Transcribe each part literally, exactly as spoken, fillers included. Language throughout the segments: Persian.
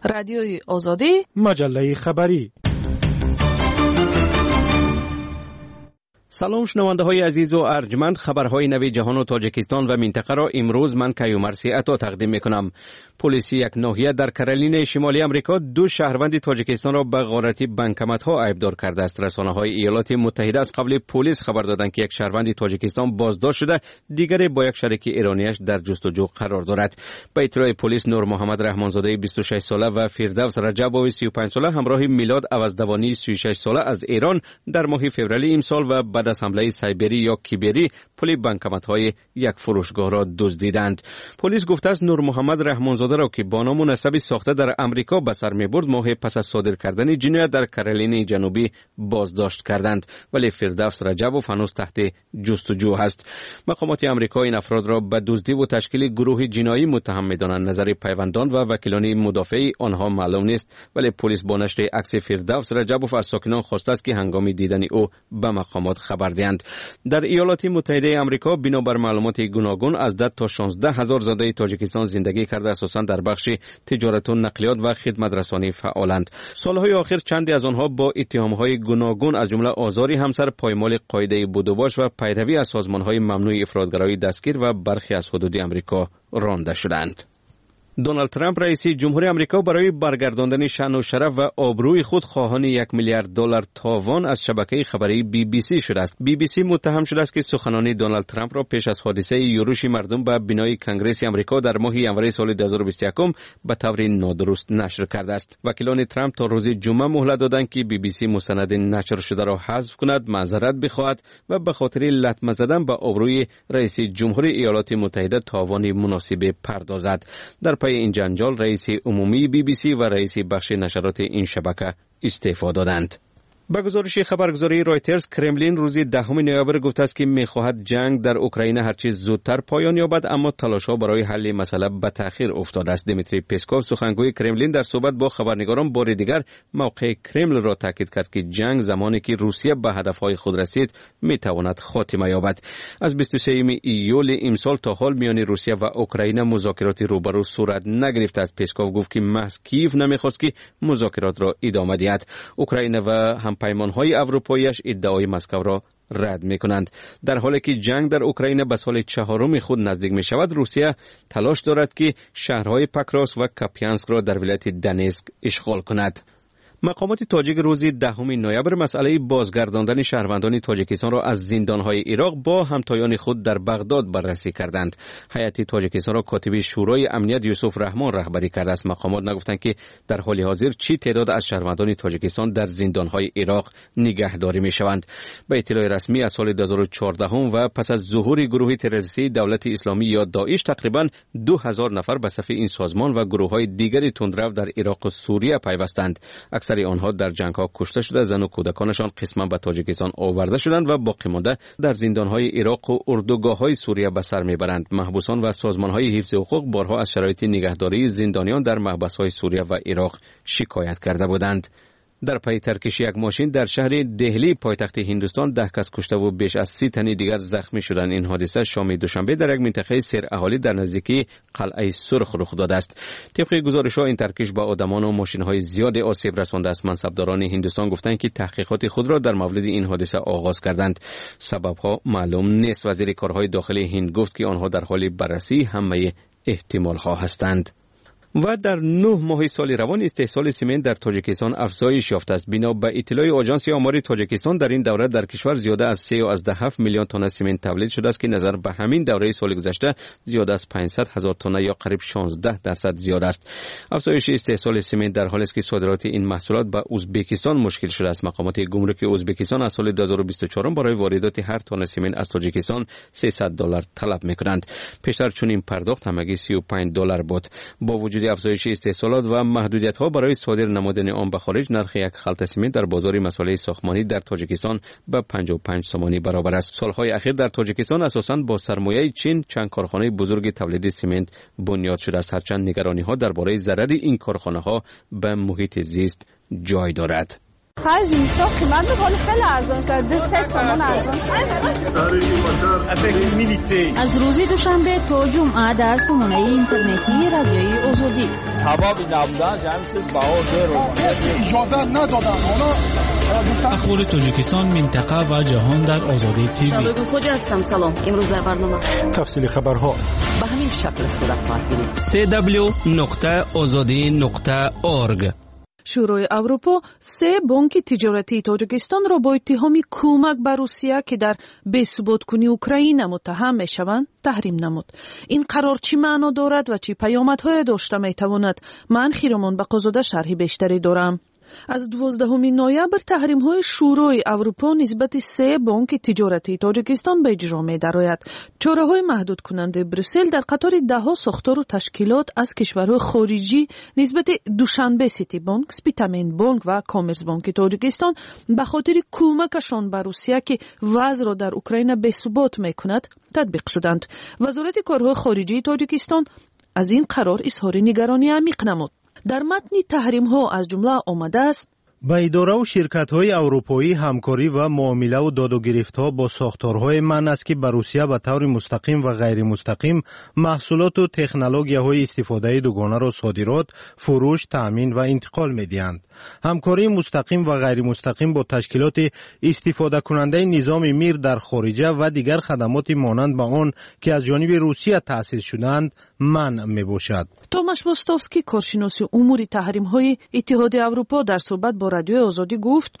رادیوی آزادی، مجله خبری. سلام شنونده های عزیز و ارجمند، خبرهای نوی جهان و تاجیکستان و منطقه را امروز من کیومرثی عطا تقدیم میکنم. پلیس یک ناحیه در کرولین شمالی آمریکا دو شهروند تاجیکستان را به غارتی بانکمت ها ایبدار کرده است. رسانه های ایالات متحده از قبل پلیس خبر دادند که یک شهروند تاجیکستان بازداشت شده، دیگری با یک شریک ایرانیش در جستجو قرار دارد. به اطلاع پلیس، نور محمد رحمانزاده بیست و شش ساله و فردوس رجبوی سی و پنج ساله همراه میلاد عوضدوانی سی و شش ساله از ایران در ماه فوریه امسال و بعد از حمله سایبری یا کیبری پلی بانکمت‌های یک فروشگاه را دزدیدند. پلیس گفته است نور محمد رحمانزاده را که با نام و نسبی ساخته در امریکا به سر می‌برد، ماه پس از صادر کردن جنایت در کرولین جنوبی بازداشت کردند، ولی فردوس رجبوف هنوز تحت جستجو است. مقامات آمریکا این افراد را به دزدی و تشکیل گروه جنایی متهم می‌دانند. نظر پیوندان و وکیلان مدافع آنها معلوم نیست، ولی پلیس با نشر عکس فردوس رجبوف از ساکنان خواسته است که هنگام دیدن او به مقامات خبر دهند. در ایالات متحده آمریکا بنابر معلومات گوناگون از ده تا شانزده هزار زاده تاجیکستان زندگی کرده، اساساً در بخش تجارت و نقلیات و خدمت رسانی فعالند. سالهای آخر چندی از آنها با اتهامهای گوناگون از جمله آزار همسر، پایمال قاعده بودوباش و پیروی از سازمانهای ممنوع افراطگرایی دستگیر و برخی از حدود آمریکا رانده شدند. دونالد ترامپ رئیس جمهوری آمریکا برای برگرداندن شأن و شرف و آبروی خود خواهان یک میلیارد دلار تاوان از شبکه خبری بی بی سی شده است. بی بی سی متهم شده است که سخنان دونالد ترامپ را پیش از حادثه یورش مردم به بنای کنگره آمریکا در ماه ژانویه سال دو هزار و بیست و یک به طور نادرست نشر کرده است. وکیلان ترامپ تا روز جمعه مهلت دادند که بی بی سی مستند نشر شده را حذف کند، معذرت بخواهد و به خاطر لطمه زدن به آبروی رئیس جمهوری ایالات متحده تاوان مناسب پردازد. در پای این جنجال رئیس عمومی بی بی سی و رئیس بخش نشرات این شبکه استعفا دادند. به گزارش خبرگزاری رایترز، کرملین روز دهم نوامبر گفته است که می‌خواهد جنگ در اوکراین هرچه زودتر پایان یابد، اما تلاش‌ها برای حل مسئله به تأخیر افتاده است. دیمیتری پسکوف، سخنگوی کرملین، در صحبت با خبرنگاران بار دیگر موقع کرمل را تاکید کرد که جنگ زمانی که روسیه به هدف‌های خود رسید می‌تواند خاتمه یابد. از بیست و سوم ایول امسال تا حال میان روسیه و اوکراین مذاکرات روبرو صورت نگرفته است. پسکوف گفت که محض کیف نمی‌خواست که مذاکرات را ادامه دهد. اوکراین و هم پیمان‌های اروپاییش ادعای مسکو را رد می‌کنند. در حالی که جنگ در اوکراین به سال چهارم خود نزدیک می‌شود، روسیه تلاش دارد که شهرهای پکراس و کاپیانسک را در ولایت دنیسک اشغال کند. مقامات تاجیک روز دهم نوامبر مسئله بازگرداندن شهروندان تاجیکستان را از زندانهای عراق با همتایان خود در بغداد بررسی کردند. هیئت تاجیکستان را کاتب شورای امنیت یوسف رحمان رهبری کرده است. مقامات نگفتند که در حال حاضر چی تعداد از شهروندان تاجیکستان در زندانهای عراق نگهداری می‌شوند. به اطلاع رسمی از سال دو هزار و چهارده و پس از ظهور گروه تروریستی دولت اسلامی یا داعش، تقریباً دو هزار نفر به صف این سازمان و گروه‌های دیگر تندرو در عراق و سوریه پیوستند. اکثر آنها در جنگ‌ها کشته شده، زن و کودکانشان قسما به تاجیکستان آورده شدند و باقی مانده در زندان‌های عراق و اردوگاه‌های سوریه به سر می‌برند. محبوسان و سازمان‌های حفظ حقوق بارها از شرایط نگهداری زندانیان در محبس‌های سوریه و عراق شکایت کرده بودند. در پی ترکش یک ماشین در شهر دهلی پایتخت هندوستان ده کس کشته و بیش از سی تن دیگر زخمی شدند. این حادثه شام دوشنبه در یک منطقه سیر اهالی در نزدیکی قلعه سرخ رخ داده است. طبق گزارش‌ها این ترکش به آدمان و ماشین‌های زیاد آسیب رسانده است. منصبداران هندوستان گفتند که تحقیقات خود را در مورد این حادثه آغاز کردند. سبب‌ها معلوم نیست. وزیر کارهای داخل هند گفت که آنها در حال بررسی همه احتمال‌ها هستند. و در نه ماه سال روان استحصال سمنت در تاجیکستان افزایش یافته است. بنا به اطلاع آژانس آمار تاجیکستان در این دوره در کشور زیاده از سه و هفت میلیون تن سمنت تولید شده است که نظر به همین دوره سال گذشته زیاده از پانصد هزار تن یا قریب شانزده درصد زیاد است. افزایش استحصال سمنت در حالی است که صادرات این محصولات به ازبکستان مشکل شده است. مقامات گمرک ازبکستان از سال دو هزار و بیست و چهار برای واردات هر تن سمنت از تاجیکستان سیصد دلار طلب می‌کنند. پیشتر چون این پرداخت همگی سی و پنج دلار بود. با وجود افزایش استحصالات و محدودیت‌ها برای صادر نمودن آن به خارج، نرخ یک خلط سمنت در بازار مساله ساختمانی در تاجیکستان به پنجاه و پنج سومانی برابر است. سالهای اخیر در تاجیکستان اساساً با سرمایه چین چند کارخانه بزرگ تولید سمنت بنیاد شده است، هرچند نگرانی‌ها درباره ضرر این کارخانه‌ها به محیط زیست جای دارد. خرج میشه قیمت حال خیلی ارزان شده، سه تومن ارزان شده. از روز دوشنبه تا جمعه در سامانه اینترنتی رادیوی آزادی ثوابی نبودن جمعیت بها زیرو اجازه ندادن. حالا اخبار تاجیکستان، منطقه و جهان در آزادی تیوی. شبگو خوجا هستم. سلام. امروز در برنامه تفصیل خبرها به همین شکل صورت خواهد گرفت. سی دبلیو نقطه آزادی نقطه اورگ. شورای اروپا سه بانک تجارتی تاجیکستان را با اتهام کمک به روسیه که در بی‌ثبات کنی اوکراین متهم میشوند تحریم نمود. این قرار چی معنا دارد و چی پیامدهای داشته میتواند؟ من خیرمان بقازاده شرح بیشتری دارم. از دوازدهم نوامبر تحریم‌های شورای اروپا نسبت سه بانک تجارتی تاجیکستان به اجرا می‌دراید. چاره‌های محدود کننده بروسل در قطار ده‌ها ساختار و تشکیلات از کشورهای خارجی نسبت دوشنبه سیتی بانک، سپیتامین بانک و کامرس بانک تاجیکستان به خاطر کمکشان به روسیه که وضع را در اوکراین بی‌ثبات می‌کند تطبیق شدند. وزارت کارهای خارجی تاجیکستان از این قرار اظهار نگرانی عمیق نمود. در متن تحریم ها از جمله آمده است: با اداره و شرکت های اروپایی همکاری و معامله و داد و گرفت ها با ساختارهای من است که به روسیه به طور مستقیم و غیر مستقیم محصولات و تکنولوژی های استفاده دوگانه را صادرات، فروش، تامین و انتقال می دهند. همکاری مستقیم و غیر مستقیم با تشکیلات استفاده کننده نظام میر در خارجه و دیگر خدمات مانند به آن که از جانب روسیه تأسیس شدند منع می باشد. توماش واستوفسکی، کارشناس امور تحریم های اتحاد اروپا، در صحبت با رادیو آزادی گفت: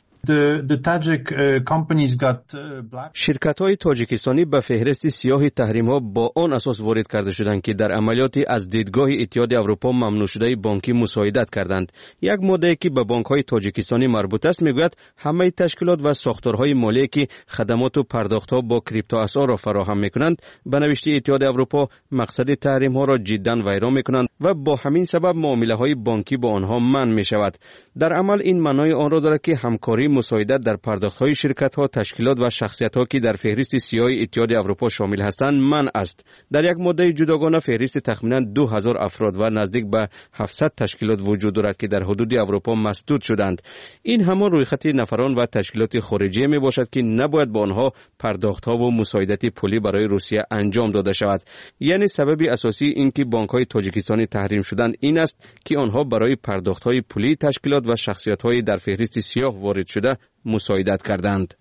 شرکت های تاجیکستانی به فهرست سیاه تحریم ها با آن اساس وارد کرده شدند که در عملیاتی از دیدگاه اتحاد اروپا ممنوع شده بانکی مساعدت کردند. یک ماده که به بانک های تاجیکستانی مربوط است میگوید همه تشکیلات و ساختارهای مالی که خدمات و پرداخت ها با کریپتو اسعار را فراهم میکنند به نوشته اتحاد اروپا مقصد تحریم ها را جدا ویران میکنند و با همین سبب معامله های بانکی با آنها منع می شود. در عمل این معنای آن را دارد که همکاری مساعدت در پرداخت‌های شرکت‌ها، تشکیلات و شخصیت‌ها که در فهرست سیاه اتحاد اروپا شامل هستند منع است. در یک ماده جداگانه فهرست تخمیناً دو هزار افراد و نزدیک به هفتصد تشکیلات وجود دارد که در حدود اروپا مسدود شدند. این همان رویخط نفران و تشکیلات خارجی می باشد که نباید با آنها پرداخت‌ها و مساعدت پولی برای روسیه انجام داده شود. یعنی سبب اساسی اینکه بانک‌های تاجیکستانی تحریم شدند این است که آنها برای پرداخت‌های پولی تشکیلات و شخصیت‌های در فهرست سیاه وارد شده مساعدت کردند.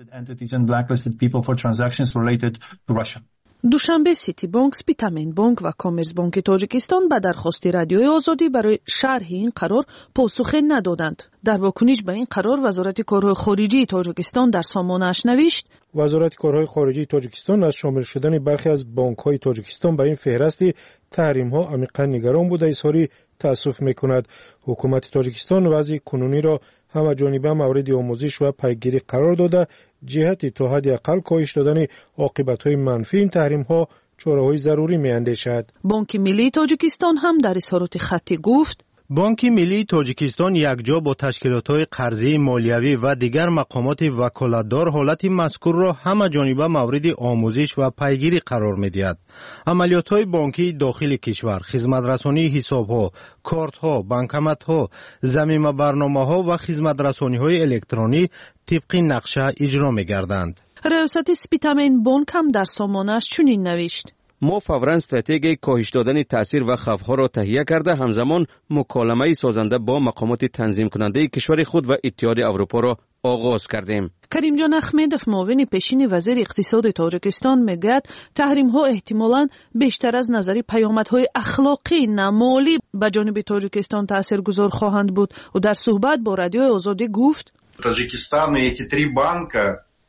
دوشنبه سیتی بانک، سپیتامین بانک و کامرس بانک تاجیکستان به درخواست رادیوی آزادی برای شرح این قرار پاسخ ندادند. در واکنش به این قرار وزارت کارهای خارجی تاجیکستان در سامانه‌اش نوشت: وزارت کارهای خارجی تاجیکستان از شامل شدن برخی از بانک‌های تاجیکستان به این فهرست تحریم‌ها عمیقاً نگران بوده اظهار تأسف می‌کند. حکومت تاجیکستان وضع کنونی را همه جانبه مورد آموزش و پیگیری قرار داده جهت تا حد اقل کاهش دادن عاقبت‌های منفی این تحریم‌ها چاره‌های ضروری می‌اندیشد. بانک ملی تاجیکستان هم در اظهارات خطی گفت: بانک ملی تاجیکستان یکجا با تشکیلات‌های قرضه مالیوی و دیگر مقامات وکالتدار حالت مذکور را همه جانبه مورد آموزش و پیگیری قرار می‌دهد. عملیات‌های بانکی داخل کشور، خدمت‌رسانی حساب‌ها، کارت‌ها، بانکمت‌ها، ضمیمه برنامه‌ها و خدمت‌رسانی‌های الکترونی طبق نقشه اجرا می‌گردند. ریاست سپیتامین بانک هم در سامانه‌اش چنین نوشت: ما فوراً استراتژی کاهش دادن تاثیر و خوف‌ها را تهیه کرده همزمان مکالمه سازنده با مقامات تنظیم کننده کشور خود و اتحاد اروپا را آغاز کردیم. کریم جان احمدوف، معاون پیشین وزیر اقتصاد تاجیکستان، میگوید تحریم‌ها احتمالاً بیشتر از نظر پیامدهای اخلاقی نه مالی به جانب تاجیکستان تاثیرگذار خواهند بود. و در صحبت با رادیو آزادی گفت: Таджикистан и эти три банка,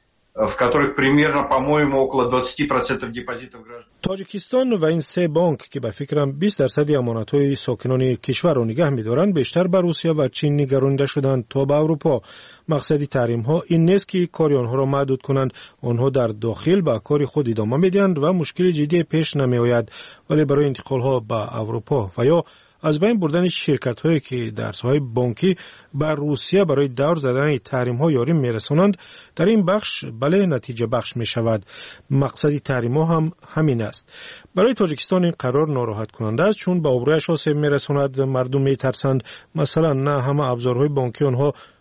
в которых примерно, по-моему, около двадцать процентов депозитов граждан. تاجیکستان و این سه بانک که به فکرم بیست درصد امانت‌های ساکنان کشور را نگه می‌دارند بیشتر به روسیه و چین نگرانیده شدند تا به اروپا. مقصد تحریم‌ها این نیست که کار آنها را محدود کنند. آنها در داخل به کار خود ادامه می‌دهند و مشکل جدی پیش نمی‌آید، ولی برای انتقال‌ها به اروپا و یا از بین بردن شرکت‌هایی که در ساحه بانکی بر روسیه برای دور زدن تحریم‌ها یاری می‌رسانند در این بخش بله نتیجه بخش می‌شود. مقصد تحریم‌ها هم همین است. برای تاجیکستان این قرار ناراحت کننده است چون به ابرویش آسیب می‌رساند. مردم می‌ترسند مثلا نه همه ابزارهای بانکی آنها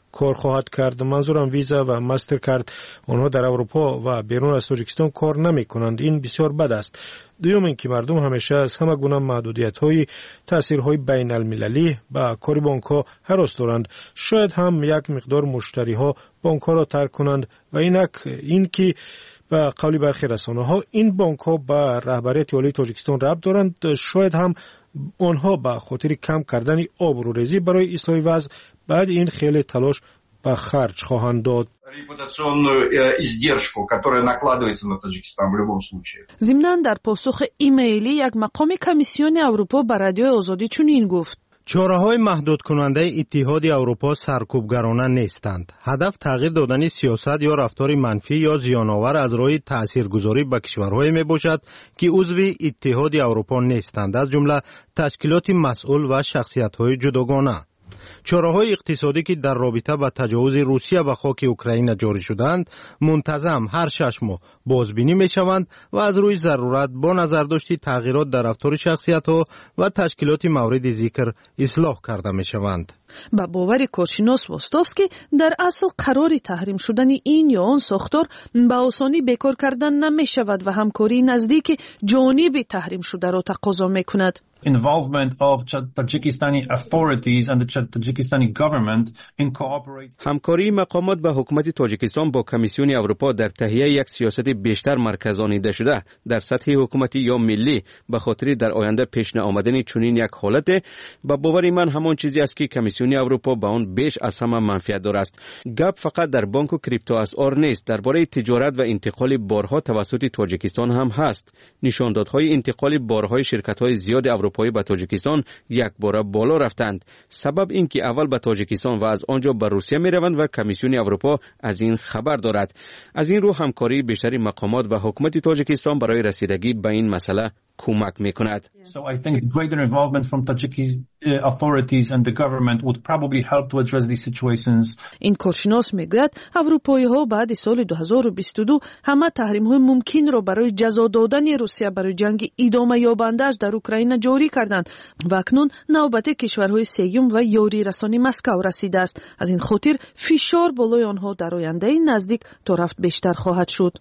کار خواهد کرد. منظورم ویزا و مسترکارد آنها در اروپا و بیرون از تاجیکستان کار نمی کنند. این بسیار بد است. دوم اینکه مردم همیشه از همه گونه محدودیت‌های تاثیرهای بین المللی با کار بانک‌ها هراس دارند. شاید هم یک مقدار مشتری‌ها بانک‌ها را ترک کنند و اینک اینکه با قول برخی رسانه‌ها این بانک‌ها با رهبریت عالی تاجیکستان ربط دارند. شاید هم آنها با خاطر کم کردن آبروریزی برای اصلاح وضع بعد این خیلی تلاش به خرج خواهند داد. репутационную издержку, которая накладывается на Таджикистан в любом случае. ضمناً در پاسخ ایمیلی یک مقام کمیسیون اروپا به رادیو آزادی چنین گفت: چاره‌های محدود کننده اتحاد اروپا سرکوبگرانه نیستند. هدف تغییر دادن سیاست یا رفتار منفی یا زیان‌آور از راه تاثیرگذاری به کشورهای میباشد که عضو اتحاد اروپا نیستند، از جمله تشکیلات مسئول و شخصیت‌های جداگانه. چاره‌های اقتصادی که در رابطه با تجاوز روسیه به خاک اوکراین جاری شدند منتظم هر شش ماه بازبینی می‌شوند و از روی ضرورت با نظرداشت تغییرات در رفتار شخصیت‌ها و تشکیلات مورد ذکر اصلاح کرده می‌شوند. با باور کارشناس واستوفسکی در اصل قرار تحریم شدن این یا آن ساختار به آسانی بیکار کردن نمی شود و همکاری نزدیک جانب تحریم شده را تقاضا می کند. Involvement of Tajikistani authorities and the Tajikistani government in cooperate. همکاری مقامات با حکومت تاجیکستان با کمیسیون اروپا در تهیه یک سیاست بیشتر مرکزانیده شده در سطح حکومتی یا ملی به خاطر در آینده پیش آمدن چنین یک حالت با باور من همان چیزی است که کمیسیون اروپا با آن بیش از همه منفعت دارد است. گپ فقط در بانک و کریپتو اسعار نیست، درباره تجارت و انتقال بارها توسط تاجیکستان هم هست. نشاندادهای انتقال بارهای شرکت‌های زیاد اروپایی به تاجیکستان یک بار بالا رفتند. سبب این که اول به تاجیکستان و از آنجا به روسیه می روند و کمیسیون اروپا از این خبر دارد. از این رو همکاری بیشتری مقامات و حکومت تاجیکستان برای رسیدگی به این مسئله کمک می کند. So I think greater involvement from Tajiki authorities and the government would probably help to address these situations. این کارشناس میگوید اروپایی‌ها بعد سال دو هزار و بیست و دو همه تحریم‌های ممکن را برای جزا دادن روسیه برای جنگ ادامه یابنده‌اش در اوکراین جاری کردند و اکنون نوبت کشورهای سوم و یاری رسانی مسکو رسیده است. از این خاطر فشار بالای آنها در آینده نزدیک تا رفت بیشتر خواهد شد.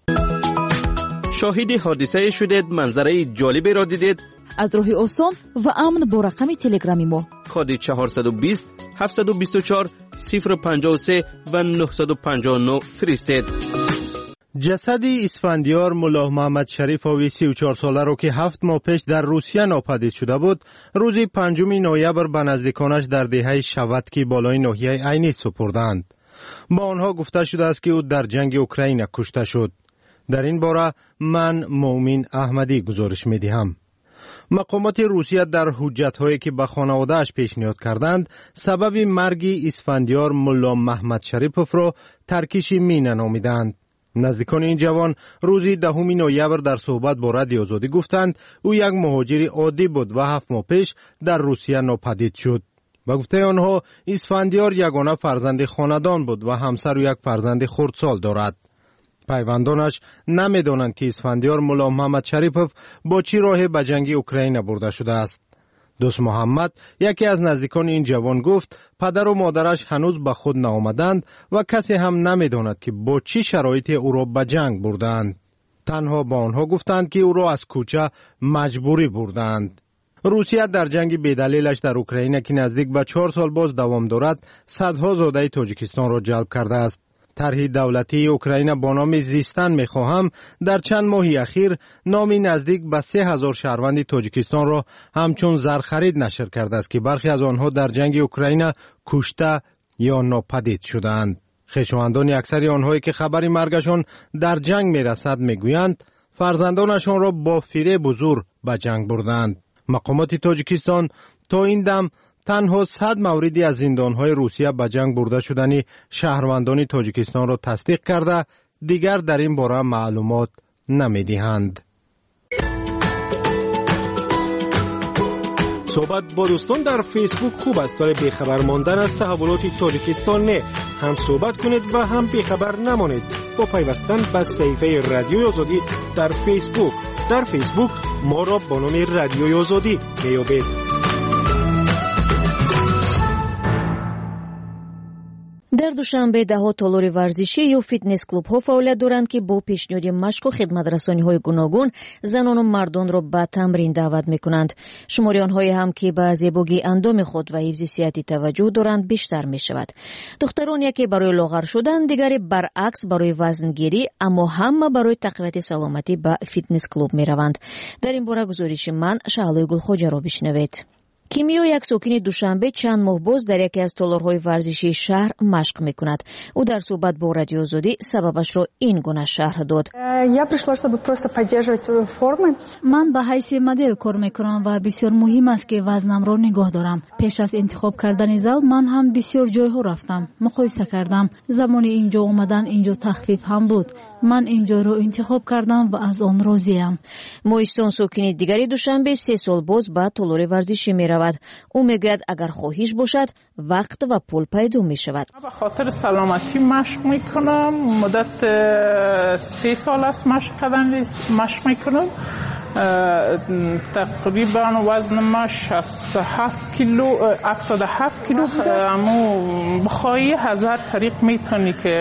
شاهد حادثه شدید، منظره جالبی را دیدید؟ از راه آسان و امن با رقم تلگرامی ما کد چهارصد و بیست هفتصد و بیست و چهار صفر پنجاه و سه و نهصد و پنجاه و نه فرستید. جسد اسفندیار ملا محمد شریف آوی سی و چهار ساله را که هفت ماه پیش در روسیه ناپدید شده بود روز پنجم نوامبر به نزدیکانش در دهه شوتکی بالای ناحیه عینی سپردند. با آنها گفته شده است که او در جنگ اوکراین کشته شد. در این باره من مومن احمدی گزارش می دهم. مقامات روسیه در حجت‌هایی که به خانواده‌اش پیشنهاد کردند سبب مرگ اسفندیار ملا محمد شریفوف را ترکیش مینه نامیدند. نزدیکان این جوان روز دهم نوامبر در صحبت با رادیو آزادی گفتند او یک مهاجر عادی بود و هفت ماه پیش در روسیه ناپدید شد. با گفته آنها اسفندیار یگانه فرزند خاندان بود و همسر و یک فرزند خردسال دارد. پیوندانش نمیدانند که اسفندیار ملا محمد شریفوف با چی راه به جنگ اوکراین برده شده است. دوست محمد یکی از نزدیکان این جوان گفت پدر و مادرش هنوز به خود نآمدند و کسی هم نمیداند که با چی شرایطی او را به جنگ بردند. تنها با آنها گفتند که او را از کوچه مجبوری بردند. روسیه در جنگ بیدلیلش در اوکراین که نزدیک به چهار سال باز دوام دارد صدها زاده تاجیکستان را جلب کرده است. طرح دولتی اوکراین با نام زیستن میخواهم در چند ماهی اخیر نامی نزدیک به سه هزار شهروند تاجیکستان را همچون زرخرید نشر کرده است که برخی از آنها در جنگ اوکراین کشته یا ناپدید شدند. خویشاوندان اکثری آنهایی که خبری مرگشان در جنگ میرسد میگویند فرزندانشان را با فریب و زور به جنگ بردند. مقامات تاجیکستان تا این دم تنها صد موردی از زندانهای روسیه به جنگ برده شدن شهروندان تاجیکستان را تصدیق کرده دیگر در این باره معلومات نمیدهند. صحبت با دوستان در فیسبوک خوب است ولی بیخبر ماندن از تحولات تاجیکستان نه. هم صحبت کنید و هم بیخبر نمانید با پیوستن به صفحه رادیوی آزادی در فیسبوک. در فیسبوک ما را با نام رادیوی آزادی میابید. дар душанбе даҳо толори варзишӣ ё фитнес клубҳо фаъолият доранд ки бо пешниҳоди машқу хидматрасониҳои гуногун занону мардонро ба тамрин даъват мекунанд. шумори онҳое ҳам ки ба зебогии андоми худ ва ҳифзи сиҳати таваҷҷӯҳ доранд бештар мешавад. духтарон яке барои лоғар шудан, дигаре баръакс барои вазнгирӣ, аммо ҳама барои тақвияти саломатӣ ба фитнес клуб мераванд. дар ин бора гузориши ман Шаҳлои Гулхоҷаро бишнавед. Кимиё як сокини Душанбе чанд моҳ боз дар яке аз толорҳои варзишии шаҳр машқ мекунад. ӯ дар суҳбат бо Радиои Озодӣ сабабашро ин гуна шарҳ дод. Я пришла, чтобы просто поддерживать формы. Ман ба ҳайси модел кор мекунам ва бисёр муҳим аст ки вазнамро нигоҳ дорам. Пеш аз интихоб кардани зал ман ҳам бисёр ҷойҳо рафтам, муқоиса кардам. Замони инҷо омадан инҷо тахфиф ҳам буд. ман ин ҷойро интихоб кардам ва аз он розиям. Моҳисон сокини дигари Душанбе се сол боз ба толори варзишӣ меравад. ӯ мегӯяд агар хоҳиш бошад вақт ва пул пайдо мешавад. ба хотири саломатӣ машқ мекунам. муддат се сол аст машқ кардан машқ мекунам. тақрибан вазнам шасту ҳафт кило ҳафтоду ҳафт кило. аммо бихоҳӣ аз ҳар тариқ метавонӣ ки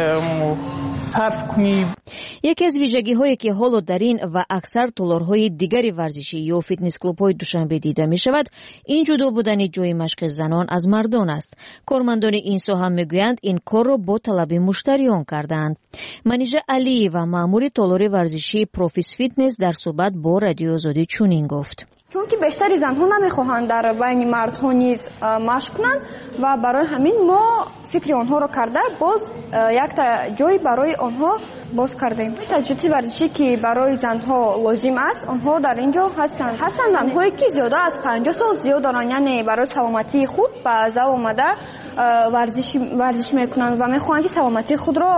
сарф кунӣ. яке аз вижагиҳое ки ҳоло дар ин ва аксар толорҳои дигари варзишӣ ё фитнес-клубҳои Душанбе дида мешавад, ин ҷудо будани ҷойи машқи занон аз мардон аст. кормандони ин соҳа мегӯянд ин корро бо талаби муштариён кардаанд. Манижа Алиева, маъмури толори варзишии Профис Фитнес, дар суҳбат бо Радиои Озодӣ чунин гуфт. чунки бештари занҳо намехоҳанд дар байни мардҳо низ машқ кунанд ва барои ҳамин мо фикри онҳоро карда боз якта ҷой барои онҳо боз кардем. таҷҳизи варзишӣ ки барои занҳо лозим аст, онҳо дар ин ҷо ҳастанд. ҳастанд занҳое ки зиёда аз панҷоҳ сол зиёд доранд, яъне барои саломатии худ ба зал омада варзиш варзиш мекунанд ва мехоҳанд ки саломатии худро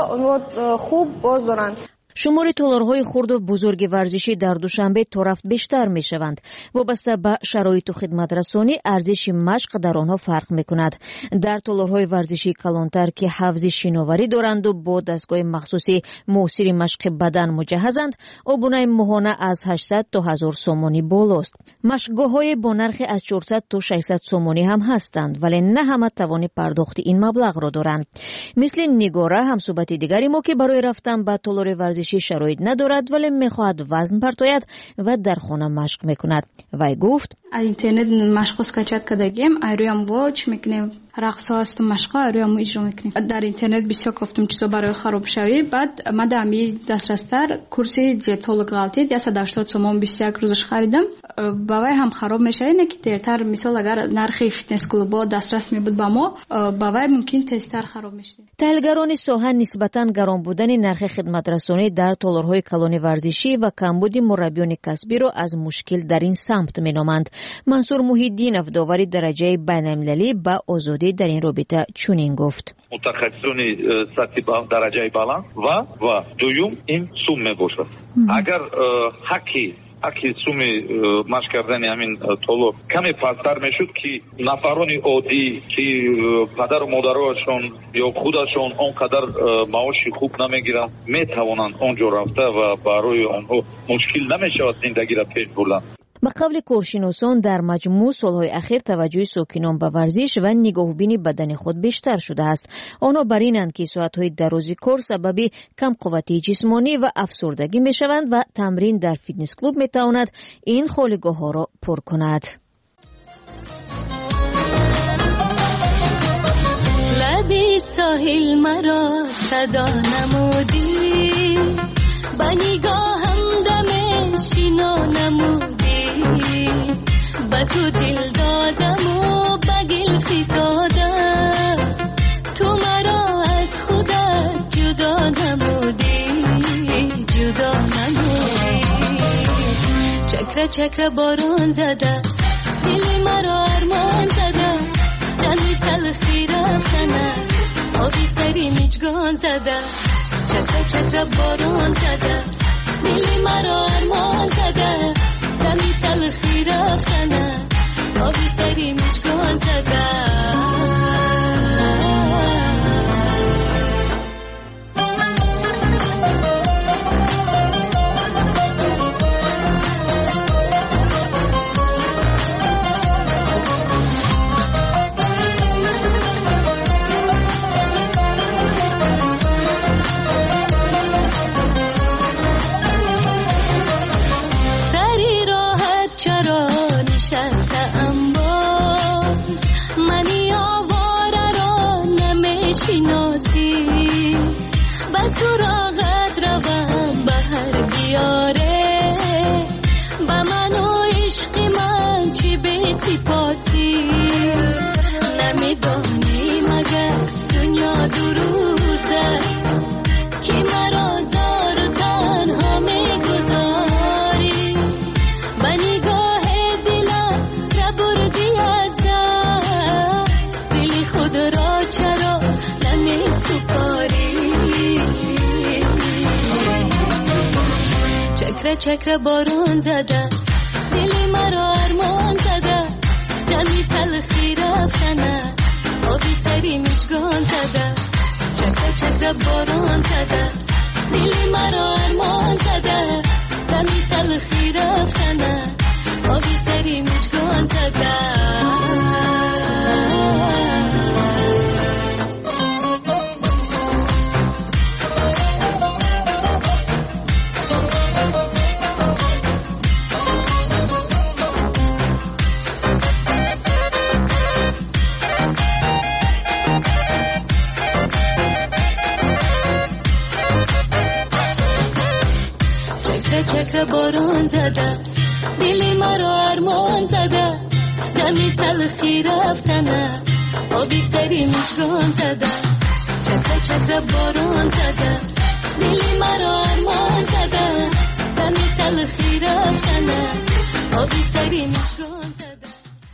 хуб боз доранд. шумори толорҳои хурду бузурги варзишӣ дар Душанбе то рафт бештар мешаванд. вобаста ба шароиту хидматрасонӣ арзиши машқ дар онҳо фарқ мекунад. дар толорҳои варзишии калонтар ки ҳафзи шиноварӣ доранду бо дастгоҳи махсуси муосири машқи бадан муҷаҳҳазанд, обунаи моҳона аз ҳаштсад то ҳазор сомонӣ болост. машқгоҳҳое бо нархи аз чорсад то шашсад сомонӣ ҳам ҳастанд, вале на ҳама тавони пардохти ин маблағро доранд. мисли Нигора, ҳамсӯҳбати дигари мо, ки барои рафтан ба толори варзишӣ шароит надорад, вале мехоҳад вазн партояд ва дар хона машқ мекунад. вай гуфт: аз интернет машқо скачат кардагем, айроям воч мекунем, рақсо асту машқо айроям иҷро мекунем. дар интернет бисёр гуфтам чизо барои харобшавӣ. баъд мадами дастрастар курси диетолог ғалтид сад و ҳаштод сомон бисту як рӯзаш харидам. ба вай ҳам хароб мешавад, не ки дертар, мисол агар нархи фитнес клубо дастрас мебуд ба мо, ба вай мумкин тезтар хароб мешавад. таҳлилгарони соҳа нисбатан гарон будани нархи хидматрасонӣ дар толорҳои калони варзишӣ ва камбуди мураббиёни касбиро аз мушкил дар ин самт меноманд. Мансур Муҳиддинов, довари дараҷаи байналмилалӣ, ба Озодӣ дар ин робита чунин гуфт: мутахассисони сатҳи дараҷаи баланд ва ва дуюм ин сум мебошад. агар ҳаққи ҳаққи суми машқ кардани ҳамин толор каме пасттар мешуд, ки нафарони оддӣ ки падару модарошон ё худашон он қадар маоши хуб намегиранд, метавонанд он ҷо рафта ва барои онҳо мушкил намешавад зиндагиро пеш бурдан. ба қавли коршиносон, дар маҷмӯъ солҳои ахир таваҷҷӯҳи сокинон ба варзиш ва нигоҳубини бадани худ бештар шудааст. онҳо бар инанд ки соатҳои дарози кор сабаби камқувватии ҷисмонӣ ва афсурдагӣ мешаванд ва тамрин дар фитнес-клуб метавонад ин холигоҳҳоро пур кунад. лаби соҳил маро садо намудӣ, ба нигоҳам даме шино намудӣ, ба تو دل دادم و به گل فتادم، تو مرا از خودت جدا نمودی، جدا نمودی. چکره چکره باران زده دل مرا ارمان زده، دمی تلخی رفتنه آبی سری مجگان زده. چکره چکره باران زده دل مرا ارمان زده، دمی تلخی رفتنه آبی سری مجگان زده. بشناسی به سراغت روم به هر دیاره به من و عشق من چی به سپاسی نمیدانی مگر دنیا درود است که مرا زار و تنها میگذاری به نگاه دلم را بردی از دست دل خود را چرا نمی سپاری چکر چکر بارون زده دل مرا ارمان زده دمی تلخی رفتنه آبی سری مجگان زده چکر چکر بارون زده دل مرا ارمان زده دمی تلخی رفتنه آبی سری مجگان زده چکر بارون زده دل مرا ارمان زده دمی تلخی رفتنه آبی سری مجگان زده چکر چکر بارون زده دل مرا ارمان زده دمی تلخی رفتنه آبی سری مجگان زده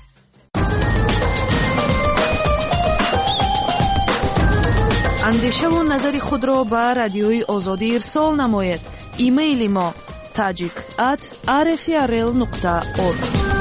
اندیشه و نظر خود را به رادیوی آزادی ارسال نماید. ایمیل ما tajik at r f r l nokta org.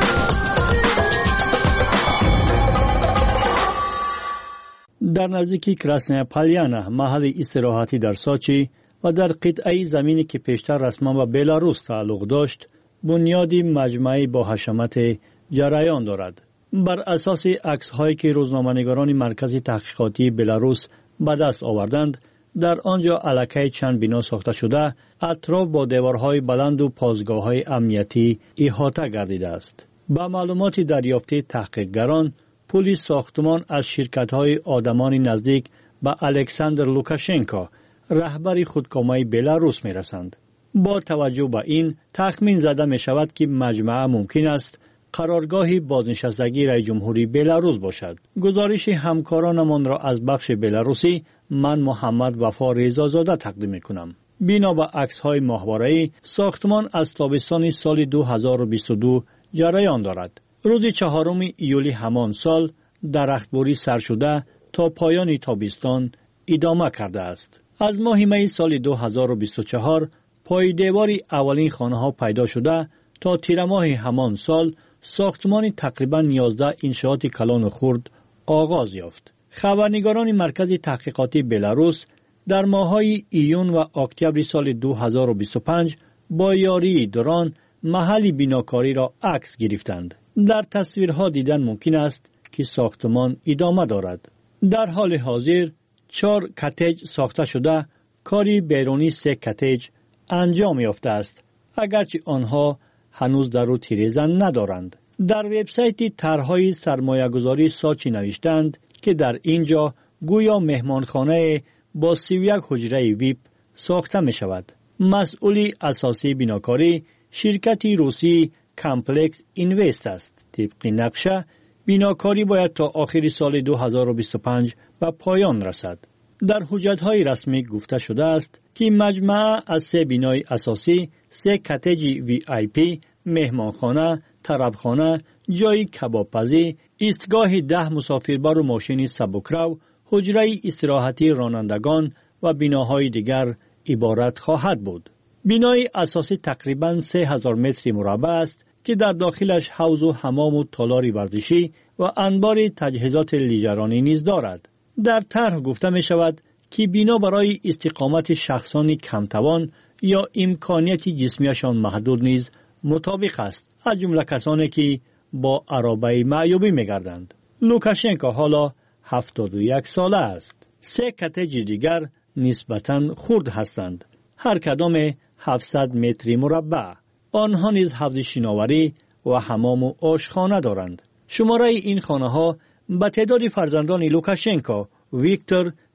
در نزدیکی کراسنیا پالیانا محل استراحتی در ساچی و در قطعه زمینی که پیشتر رسما به بلاروس تعلق داشت بنیادی مجمعی با حشمت جریان دارد. بر اساس عکس‌هایی که روزنامه‌نگاران مرکز تحقیقاتی بلاروس به دست آوردند در آنجا علاقه چند بنا ساخته شده اطراف با دیوارهای بلند و پاسگاه‌های امنیتی احاطه گردیده است. با معلومات دریافتی تحقیقگران پلیس ساختمان از شرکت‌های آدمان نزدیک به الکساندر لوکاشنکو رهبر خودکامه بلاروس می‌رسند. با توجه به این تخمین زده می‌شود که مجمع ممکن است قرارگاه بازنشستگی رئیس جمهوری بلاروس باشد. گزارش همکارانمان را از بخش بلاروسی من محمد وفا رضازاده تقدیم می‌کنم. بنا به عکس‌های ماهواره‌ای ساختمان از تابستان سال دو هزار و بیست و دو جریان دارد. روز چهارم ایولی همان سال درختبری سر شده تا پایان تابستان ادامه کرده است. از ماه می سال دو هزار و بیست و چهار پای دیواری اولین خانه‌ها پیدا شده تا تیر ماه همان سال ساختمان تقریباً یازده انشاءات کلان و خرد آغاز یافت. خبرنگاران مرکز تحقیقاتی بلاروس در ماه‌های ایون و اکتبر سال دو هزار و بیست و پنج با یاری درون محل بناکاری را عکس گرفتند. در تصویرها دیدن ممکن است که ساختمان ادامه دارد. در حال حاضر چهار کاتج ساخته شده کاری بیرونی سه کاتج انجام یافته است اگرچه آنها هنوز در رو تیره‌زن ندارند. در وبسایت طرح‌های سرمایه‌گذاری ساچی نوشتند که در اینجا گویا مهمانخانه با سی و یک حجره ویپ ساخته می شود. مسئولی اساسی بناکاری شرکتی روسی کامپلکس اینوست است. طبق نقشه بناکاری باید تا آخر سال دو هزار و بیست و پنج به پایان رسد. در حجت‌های رسمی گفته شده است که مجمع از سه بنای اساسی، سه کاتج وی آی پی، مهمانخانه، طربخانه، جای کبابپزی، ایستگاه ده مسافربر و ماشین سبکرو، حجره استراحتی رانندگان و بناهای دیگر عبارت خواهد بود. بنای اساسی تقریباً سه هزار متر مربع است که در داخلش حوض و حمام و تالار ورزشی و انبار تجهیزات لیژرانی نیز دارد. در طرح گفته می شود که بنا برای استقامت شخصان کمتوان یا امکانیت جسمیشان محدود نیز مطابق است، از جمله کسانی که با عرابه معیوبی می گردند. لوکاشنکو حالا هفتاد و یک ساله است. سه کاتج دیگر نسبتاً خرد هستند. هر کدام هفتصد متر مربع. آنها نیز حوض شناوری و حمام و آشخانه دارند. شماره این خانه ها به تعداد فرزندان لوکاشنکو، ویکتور،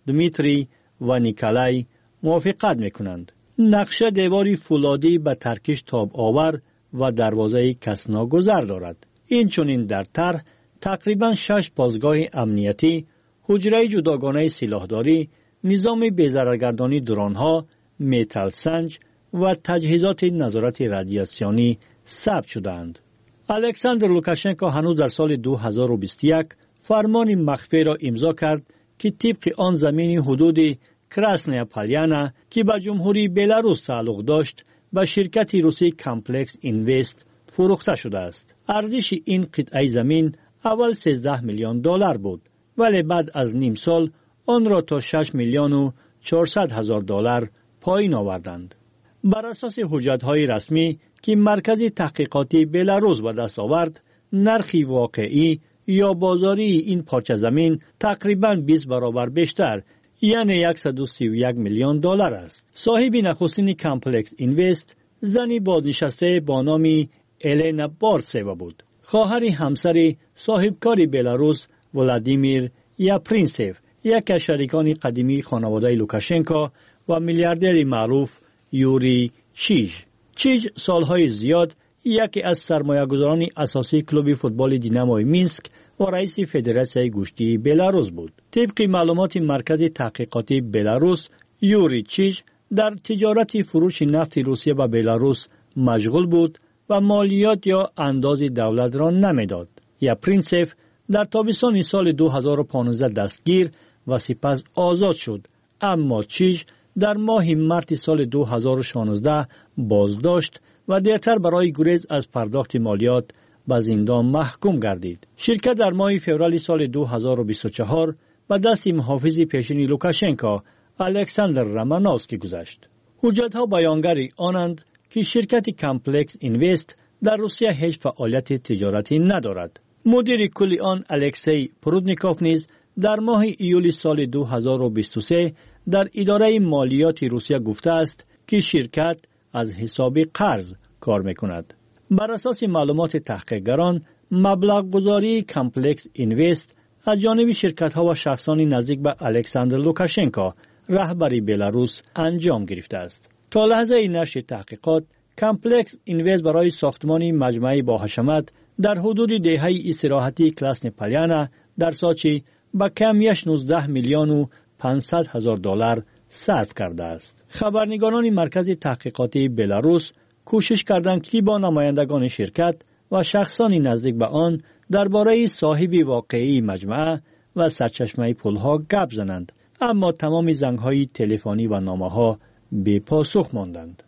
دمیتری و نیکلای موافقت میکنند. نقشه دیواری فولادی به ترکیش تاب آور و دروازه کس ناگذر دارد. این چنین در طرح تقریبا شش پاسگاه امنیتی، حجره جداگانه سلاحداری، نظام بی‌ضررگردانی درونها، متل سنج و تجهیزات نظارت رادیاسیونی ثبت شدند. الکساندر لوکاشنکو هنوز در سال دو هزار و بیست و یک فرمان مخفی را امضا کرد که طبق آن زمین حدود کراسنیا پالیانا که به جمهوری بلاروس تعلق داشت به شرکت روسی کامپلکس اینوست فروخته شده است. ارزش این قطعه زمین اول سیزده میلیون دلار بود ولی بعد از نیم سال آن را تا شش میلیون و چهارصد هزار دلار پایین آوردند. بر اساس حجت‌های رسمی که مرکز تحقیقاتی بلاروس به دست آورد، نرخ واقعی یا بازاری این پارچه زمین تقریباً بیست برابر بیشتر، یعنی صد و سی و یک میلیون دلار است. صاحب نخستین کامپلکس اینوست زنی بازنشسته با نام الینا بارتسوا بود. خواهر همسر صاحبکار بلاروس ولادیمیر یاپرینسف، یک از شریکان قدیمی خانواده لوکاشنکو و میلیاردر معروف یوری چیژ. چیژ سالهای زیاد یکی از سرمایه‌گذاران اساسی کلوب فوتبال دیناموی مینسک و رئیس فدراسیون گوشتی بلاروس بود. طبق معلومات مرکز تحقیقاتی بلاروس، یوری چیژ در تجارت فروش نفت روسیه و بلاروس مشغول بود و مالیات یا انداز دولت را نمیداد. یا پرینسف در تابستان سال دو هزار و پانزده دستگیر و سپس آزاد شد، اما چیژ در ماه مارس سال دو هزار و شانزده بازداشت و دیرتر برای گریز از پرداخت مالیات به زندان محکوم گردید. شرکت در ماه فوریه سال دو هزار و بیست و چهار به دست محافظ پیشین لوکاشنکو الکساندر رامانوفسکی گذشت. حجت‌ها بیانگر آنند که شرکت کامپلکس اینوست در روسیه هیچ فعالیت تجارتی ندارد. مدیر کلی آن الکسی پرودنیکوف نیز در ماه ایول سال دو هزار و بیست و سه در اداره مالیات روسیه گفته است که شرکت از حساب قرض کار میکند. بر اساس معلومات تحقیقگران، مبلغ گذاری کامپلکس اینوست از جانب شرکت ها و شخصان نزدیک به الکساندر لوکاشنکو رهبری بلاروس انجام گرفته است. تا لحظه نشر تحقیقات، کامپلکس اینوست برای ساختمان مجمع با حشمت در حدود دهه استراحتی کلاسن پالیانا در ساچی با کمیش نوزده میلیون و پانصد هزار دلار صرف کرده است. خبرنگاران مرکز تحقیقاتی بلاروس کوشش کردند که با نمایندگان شرکت و شخصان نزدیک به آن درباره صاحب واقعی مجمع و سرچشمه پولها گپ زنند، اما تمام زنگ‌های تلفنی و نامه‌ها بی پاسخ ماندند.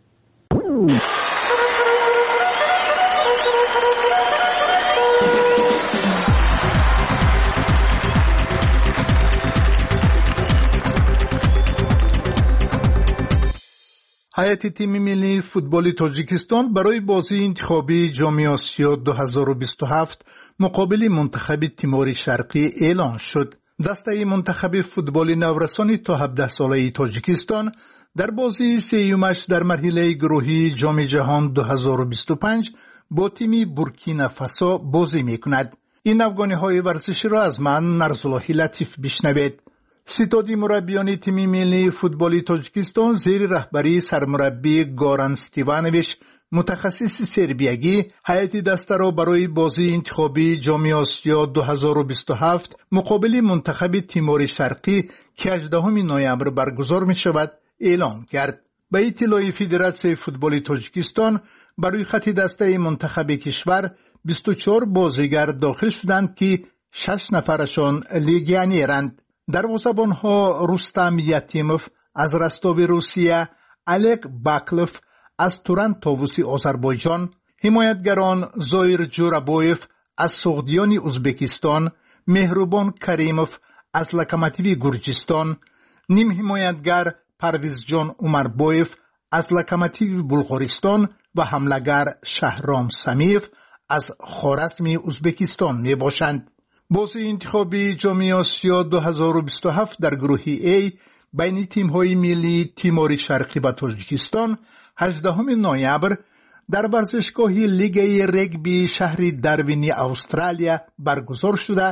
هیئت تیم ملی فوتبال تاجیکستان برای بازی انتخابی جام آسیا دو هزار و بیست و هفت مقابل منتخب تیمور شرقی اعلان شد. دسته منتخب فوتبال نورسان تا هفده ساله تاجیکستان در بازی سیومش در مرحله گروهی جام جهان دو هزار و بیست و پنج با تیم بورکینافاسو بازی میکند. این افغانی های ورزشی را از من نرزالله لطیف بشنوید. ستاد مربیان تیم ملی فوتبال تاجیکستان زیر رهبری سرمربی گاران استیوانویچ متخصص سربیایی هیئت دسته را برای بازی انتخابی جام آسیا دو هزار و بیست و هفت مقابل منتخب تیمور شرقی که هجدهم نوامبر برگزار می شود اعلام کرد. به اطلاع فدراسیون فوتبال تاجیکستان برای خط دسته منتخب کشور بیست و چهار بازیگر داخل شدند که شش نفرشان لیگیونرند. دروازه‌بان‌ها رستم یتیموف از رستاو روسیه، الک باکلوف از توران طاووسی آذربایجان، حمایتگران زایر جورابویف از سغدیان ازبکستان، مهربان کریموف از لوکوموتیو گرجستان، نیم حمایتگر پرویزجان عمربویف از لوکوموتیو بلغارستان و حمله‌گر شهرام سمیف از خوارزم ازبکستان می باشند. بازی انتخابی جام آسیا دو هزار و بیست و هفت در گروه ای بین تیم‌های ملی تیمور شرقی و تاجیکستان هجدهم نوامبر در ورزشگاه لیگ رگبی شهر داروین استرالیا برگزار شده.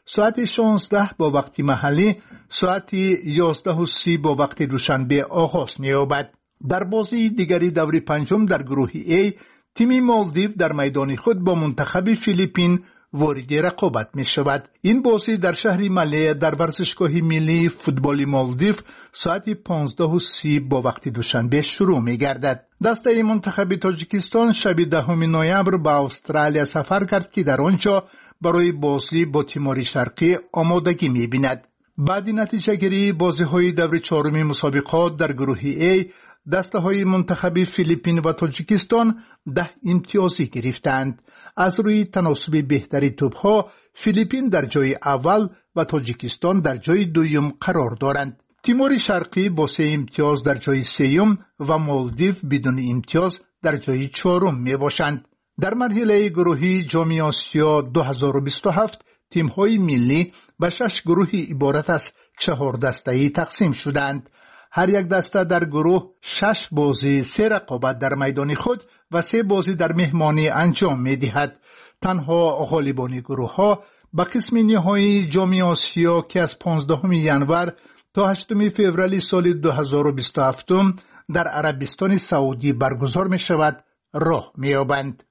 ساعت شانزده با وقت محلی ساعت یازده و سی با وقت دوشنبه آغاز می‌یابد. در بازی دیگری دور پنجم در گروه A تیم مالدیو در میدان خود با منتخب فیلیپین وارد رقابت می شود. این بازی در شهر مله در ورزشگاه ملی فوتبال مالدیو ساعت پانزده و سی با وقت دوشنبه شروع می گردد. دسته منتخب تاجیکستان شب دهم نوامبر به استرالیا سفر کرد که در آنجا برای بازی با تیمور شرقی آمادگی می بیند. بعد نتیجه گیری بازی های دور چهارم مسابقات در گروه A دسته های منتخب فیلیپین و تاجیکستان ده امتیازی گرفتند. از روی تناسب بهتری توپ ها فیلیپین در جای اول و تاجیکستان در جای دوم قرار دارند. تیمور شرقی با سه امتیاز در جای سوم و مالدیو بدون امتیاز در جای چهارم می باشند. در مرحله گروهی جام آسیا دو هزار و بیست و هفت تیم های ملی به شش گروهی عبارت از چهار دسته‌ای تقسیم شدند. هر یک دسته در گروه شش بازی سه رقابت در میدان خود و سه بازی در مهمانی انجام می دهد. تنها غالبان گروه ها به قسم نهایی جام آسیا که از پانزدهم ژانویه تا هشتم فوریه سال دو هزار و بیست و هفت در عربستان سعودی برگزار می شود راه می یابند.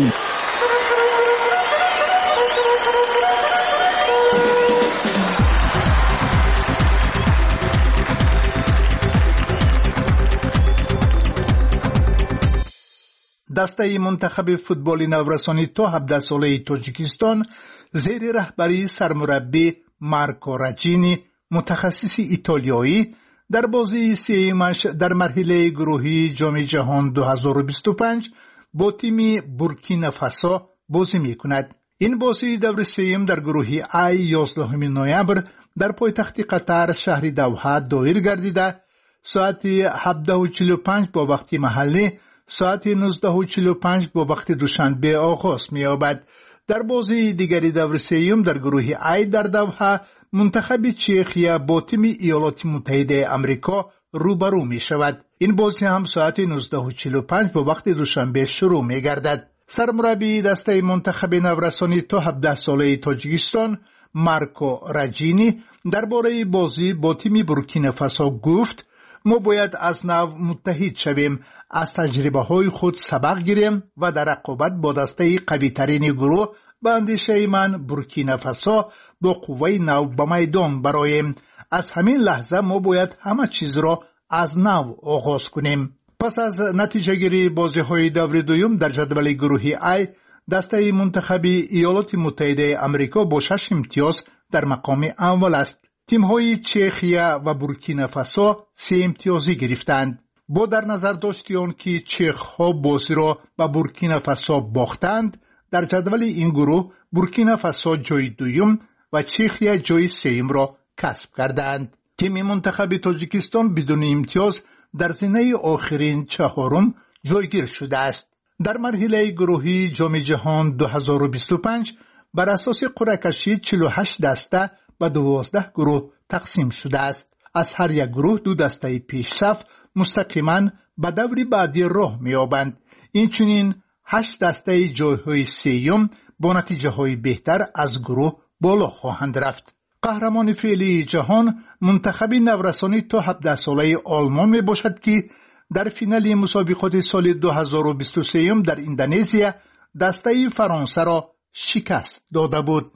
دسته منتخب فوتبال نورسانی تا هفده ساله تاجیکستان زیر رهبری سرمربی مارکو راجینی متخصص ایتالیایی در بازی سیمش در مرحله گروهی جام جهان دو هزار و بیست و پنج با تیم بورکینافاسو بازی می کند. این بازی دور سیم در گروهی آی یازدهم نوامبر در پایتخت قطر شهر دوحه دایر گردیده ساعت هفده و چهل و پنج با وقت محلی ساعت نوزده و چهل و پنج با وقت دوشنبه آغاز می یابد. در بازی دیگری دور سیم در گروه آی در دوحه منتخب چیخیا با تیم ایالات متحده آمریکا روبرو می شود. این بازی هم ساعت نوزده و چهل و پنج با وقت دوشنبه شروع می گردد. سرمربی دسته منتخب نورسانی تا هفده ساله تاجیکستان مارکو راجینی درباره بازی با تیم بورکینافاسو گفت: ما باید از نو متحد شویم، از تجربه های خود سبق گیریم و در رقابت با دسته قوی ترین گروه به اندیشه من بورکینافاسو با قوه نو به میدان برایم. از همین لحظه ما باید همه چیز را از نو آغاز کنیم. پس از نتیجه گیری بازی های دور دوم در جدول گروهی آی دسته منتخب ایالات متحده آمریکا با شش امتیاز در مقام اول است. تیم های چیخیا و بورکینافاسو سه امتیازی گرفتند. با در نظر داشتی آن که چیخ ها بازی را به بورکینافاسو باختند، در جدول این گروه بورکینافاسو جای دوم و چیخیا جای سوم را کسب کردند. تیم منتخب تاجیکستان بدون امتیاز در زینه آخرین چهارم جایگیر شده است. در مرحله گروهی جام جهان دو هزار و بیست و پنج بر اساس قرعه کشی چهل و هشت دسته و دوازده گروه تقسیم شده است. از هر یک گروه دو دسته پیش صف مستقیما به دور بعدی راه می‌یابند. اینچنین هشت دسته جایهای سوم با نتیجه های بهتر از گروه بالا خواهند رفت. قهرمان فعلی جهان منتخب نورسانی تا هفده ساله آلمان می باشد که در فینال مسابقات سال دو هزار و بیست و سه در اندونزیا دسته فرانسه را شکست داده بود.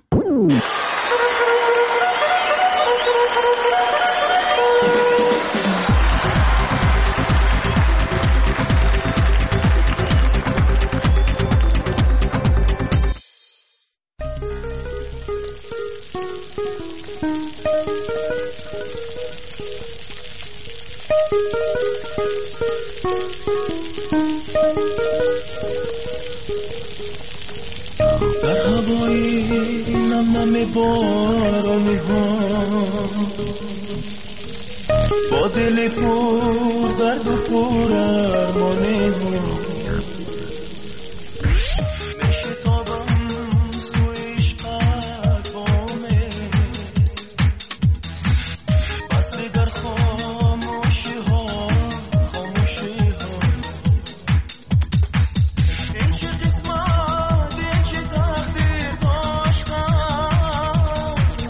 در هوای نم نم بارانی ها با دل پر درد و پر ارمانی ها میشتابم سویش قلبامه بسته در خاموشی ها خاموشی ها این چه قسمت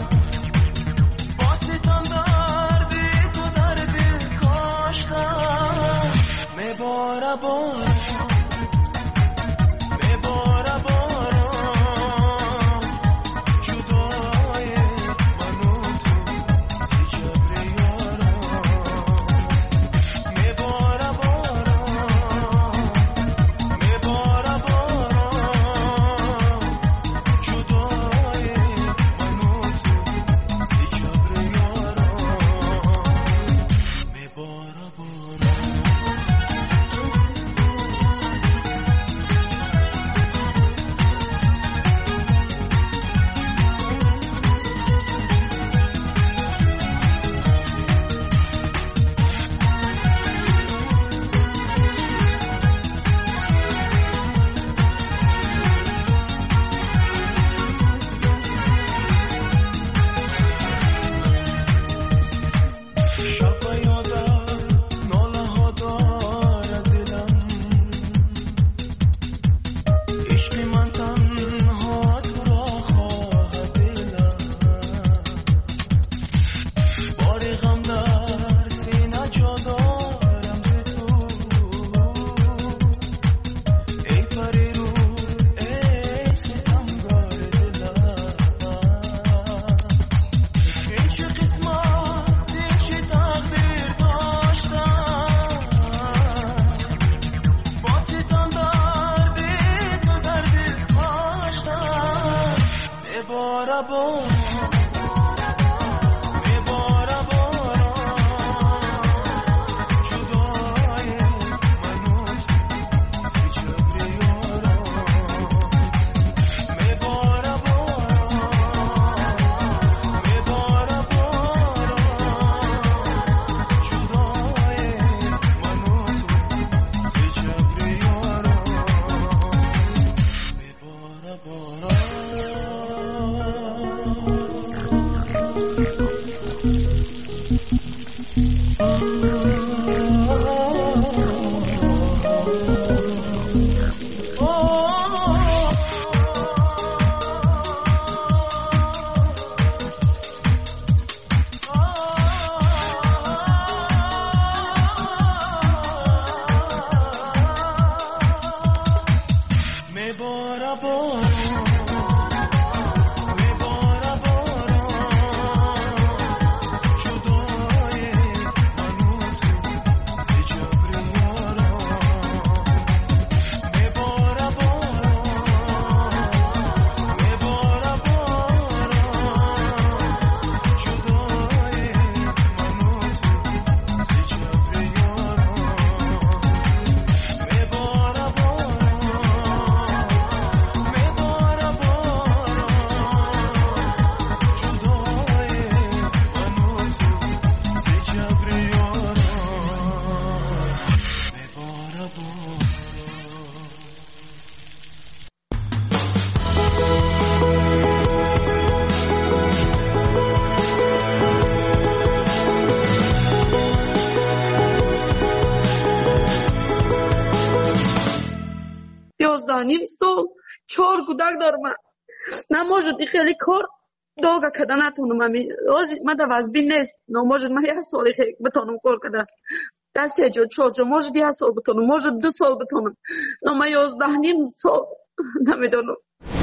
نیم سال چهار کودک دارم. نموجد این خیلی کار دوگا کده نتونم. امی روزی من در وزبی نیست. نموجد من یه سالی خیلی بتونم کار کده. دست یه جو چهار جو موجد یه سال بتونم. موجد دو سال بتونم. نما یازده نیم سال نمیدونم.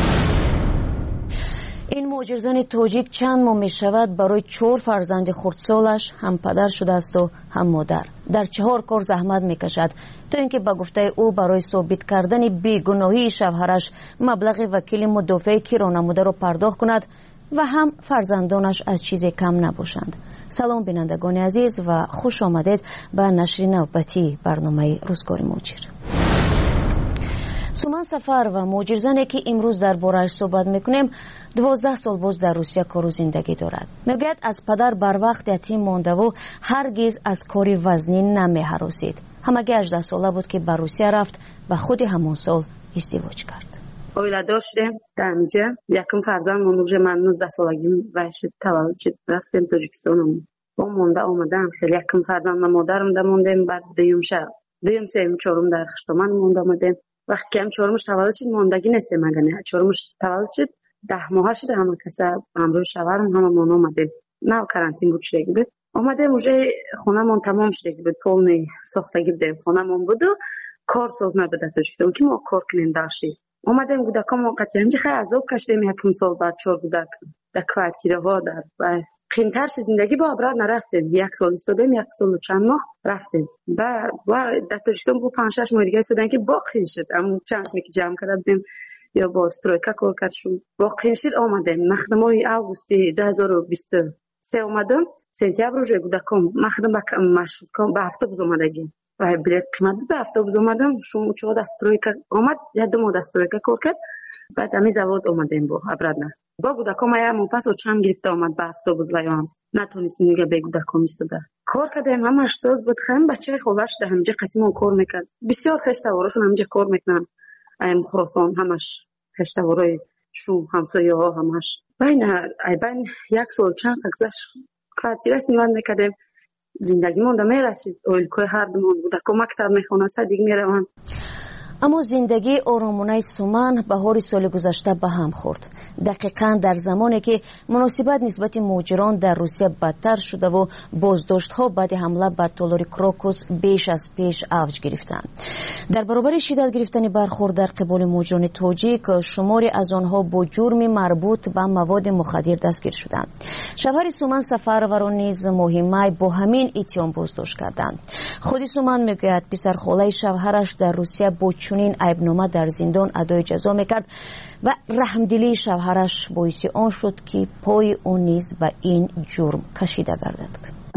این مهاجرزن تاجیک چند ماه می شود برای چهار فرزند خردسالش هم پدر شده است و هم مادر. در چهار کار زحمت می کشد تا اینکه به گفته او برای ثابت کردن بیگناهی شوهرش مبلغ وکیل مدافع کیرانموده را پرداخت کند و هم فرزندانش از چیزی کم نباشند. سلام بینندگان عزیز و خوش آمدید به نشر نوبتی برنامه روزگار مهاجر. سومن سفر و مهاجرزنی که امروز درباره‌اش صحبت میکنیم دوازده سال باز در روسیه کار و زندگی دارد. میگوید از پدر بر وقت یتیم مانده و هرگز از کاری وزنی نمی‌هراسید. همگی هجده ساله بود که به روسیه رفت و خود همون سال ازدواج کرد. اویلا داشتیم در اینجا یکم فرزند منوژه من نوزده سالگیم و تولد شد رفتیم تاجیکستان. با مونده آمدم خیلی یکم فرزند مادرم در موندیم. بعد دیوم شد دیوم سیم چهارم در خشتمان مونده آمدیم. وقتی که هم چهارمش تولد شد ماندگی نیست مگه چهارمش تولد شد ده ماه شده همه کسی همراه شوهرم همه مون آمدیم. نه کارانتین بود شده بود. آمدیم اونجا خونه من تمام شده بود. پول ساختگی بودیم. خونه من بود و کار ساز نبوده تاجیکستان که ما کار کنیم داشتیم. آمدیم گودکام وقتی اینجا خیلی عذاب کشیدیم. یکم سال بعد چهار گودک در کوارتیره ها در و قیمتر زندگی با ابراد نرفتیم. یک سال استادیم یک سال و چند ماه رفتیم. و و در تاجیکستان بود پنج شش ماه دیگه استادن که باقی شد. اما چند می که جمع کردیم یا با استرویکا کار کردیم. باقی شد آمدیم. مخدم ماه آگوست دو هزار و بیست و سه آمدم. سپتامبر روز گودکام مخدم با مشروط به هفته بز آمدگیم. و بلیط قیمت به هفته بز آمدم. شما چهار استرویکا آمد یا دو ماه استرویکا کار کرد. بعد امی زواد آمدیم با ابراد نه. با گودکام ایا مون پس و چم گرفته آمد به اتوبوس و یام نتونستیم دیگه به گودکام ایستاده. کار کردیم همش ساز بود. خم بچه خوبش ده همینجا قطعی کار میکرد. بسیار خشتوارشون همینجا کار میکنن. ایم خراسان همش خشتوارای شوم همسایه ها همش. بین ای بین یک سال چند گذشت کوارتیره سیمان میکردیم. زندگی مون دم رسید. اولکوی هر دومون گودکام مکتب میخونه صدیق میروند. اما زندگی آرامانه سومن بهار سال گذشته به هم خورد. دقیقاً در زمانی که مناسبت نسبت مهاجران در روسیه بدتر شده و بازداشت‌ها بعد حمله به تالار کراکوس بیش از پیش اوج گرفتند. در برابر شدت گرفتن برخورد در قبال مهاجران تاجیک، شماری از آنها با جرم مربوط به مواد مخدر دستگیر شدند. شوهر سومن سفرور را نیز مهمه با همین اتهام بازداشت کردند. خود سومن میگوید پسرخاله شوهرش در روسیه با چنین عیبنامه در زندان ادای جزا میکرد و رحمدلی شوهرش باعث آن شد که پای او نیز به این جرم کشیده گردد.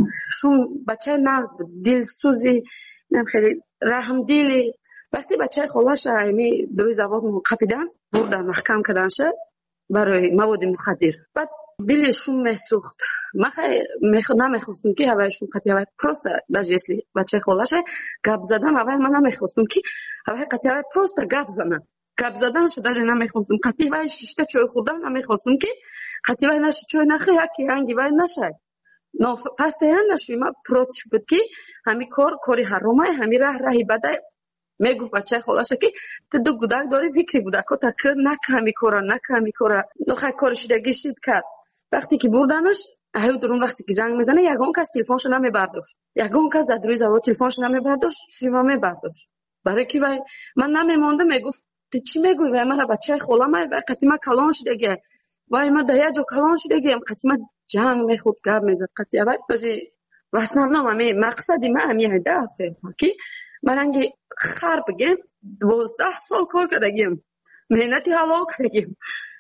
شون بچه ناز دلسوزی نم خیلی رحمدلی وقتی بچه خالش ایمی دروی زواد قپیدن بردن محکم کردن شد برای مواد مخدر. بعد دلشون مسوخت. ما خیلی نمیخواستم که هوایشون قطعی هوای پروسته داشتی بچه خالش گپ زدن هوای من نمیخواستم که هوای قطعی هوای پروسته گپ زدن گپ زدن شده داشت نمیخواستم قطعی هوای شیشته چای خوردن نمیخواستم که قطعی هوای نشه چای نخه یکی هنگی هوای نشه نو پس دیان نشویم پروتش بود که همی کار کاری حرامه همی راه راهی بده میگفت بچه خالش که تو دو گودک داری فکری گودکا تا که نکمی کارا نکمی کارا نخواه کارش دگیشید کرد. وقتی که بردنش اهل درون وقتی که زنگ میزنه یگان کس تلفنش نمیبرداشت. یگان کس در روی زواد تلفنش نمیبرداشت. شیما میبرداشت. برای کی وای من نمیموندم میگفت تو چی میگوی و من بچه خالم و قطیما کلان شدگه و ما دیا جو کلان شدگه قطیما جنگ میخود گاب میزد قطعا بازی واسه نام می مقصدی ما همیه هدفه که برانگی خر بگم دوازده سال کار کردیم مهنتی حلال کردیم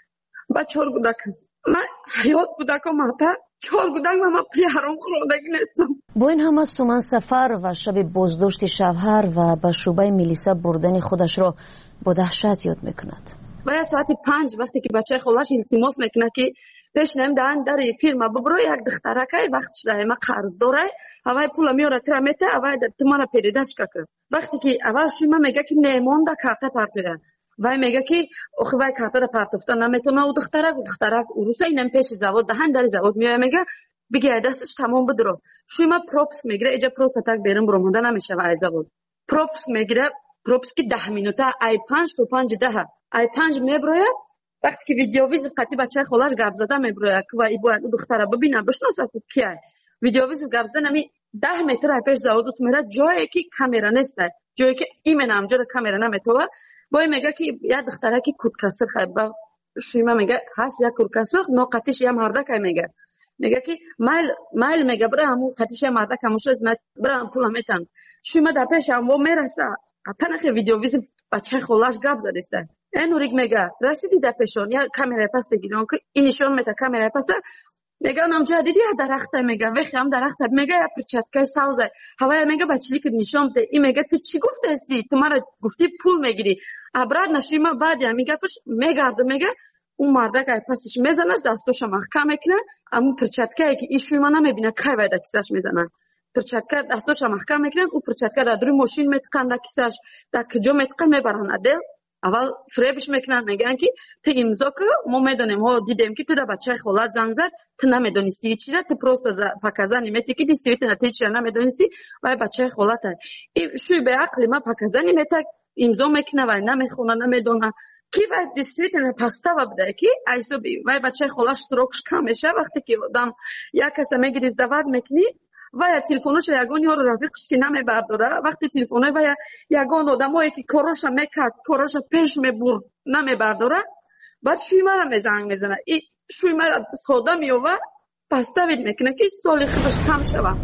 با چهار کودک من حیات کودکم تا چهار کودک من پیارم خورندگی نیستم. با این همه سومن سفر و شب بازداشت شوهر و به شعبه میلیسا بردن خودش را با دهشت یاد میکند. باید ساعت پنج وقتی که بچه خالش التماس میکنه که پیش نیم دهن در فیلم ببرو یک دخترکه وقتش ده ما قرض داره اوای پول میاره ترمته اوای تمام پیداش کرد وقتی که اول شما میگه که نمونده کارت پارتوده وای میگه که آخه وای کارت پارتوفته نمیتونه او دخترک دخترک روسا اینم پیش زواد دهن در زواد میاد میگه بگه دستش تمام بدرو شما پروپس میگیره اجا پروستاتک بیرون برمونده نمیشه وای زواد پروپس میگیره پروپس که ده مینوته ای پنج تو پنج ده ای پنج میبروه وقتی که ویدیو ویز قطعی بچه خالش گپ زده میبروه که وای باید دختره ببینه بشناسه که کیه ویدیو ویز گپ زده نمی ده متر پیش زودوس میره جایی که کامera نیسته جایی که ایمن همجا کامera نمیتوه وای میگه که یا دختره که کورکسر خیبه شیما میگه هست یا کورکسر ناقتیش یا مردک میگه میگه که مایل مایل میگه برای همون قتیش یا مردک هموش از نست برای هم پول همیتن شیما در پیش هم و میرسه پنخ ویدیو ویز بچه خلاش گپ زده است این اوریک میگه رسیدی در پیشون یا کامera پس دیگران که اینشون میته کامera پس میگه نام جدیدی درخت میگه وقتی هم درخت میگه یا پرچتکای سازه هوای میگه بچلی که نشون ده این میگه تو چی گفته استی تو مرا گفتی پول میگیری ابراد نشیما بعد یا میگه پش میگرده میگه اون مرده که پسش میزنه دستش محکم میکنه اما پرچتکایی که ایشون ما نمیبینه کی باید کیسش میزنه پرچتکا دستش محکم میکنه او پرچتکا در روی ماشین میتقن در کیسش در کجا میتقن میبرن ادل اول فریبش میکنن میگن که تو امضا که ما میدونیم ها دیدیم که تو در بچه خالت زنگ زد تو نمیدونستی چی را تو پروست پاکزنی میتی که دیستی تو نتی چی را نمیدونستی و بچه خالت شوی به عقل ما پاکزنی میتی امضا میکنه و نمیخونه نمیدونه کی و دیستی تو پاستا و بده که ایسو بی و بچه خالش سرکش کم میشه وقتی که آدم یک کسی میگه ازدواج میکنی و یا تلفنش یگان یا رفیقش که نمیبرداره وقتی تلفنه و یا یگان آدمایی که کارش میکرد کارش پیش میبرد نمیبرداره بعد شوی مرا میزنگ میزنه این شوی مرا ساده میوه پس دوید میکنه که سالی خودش کم شوه.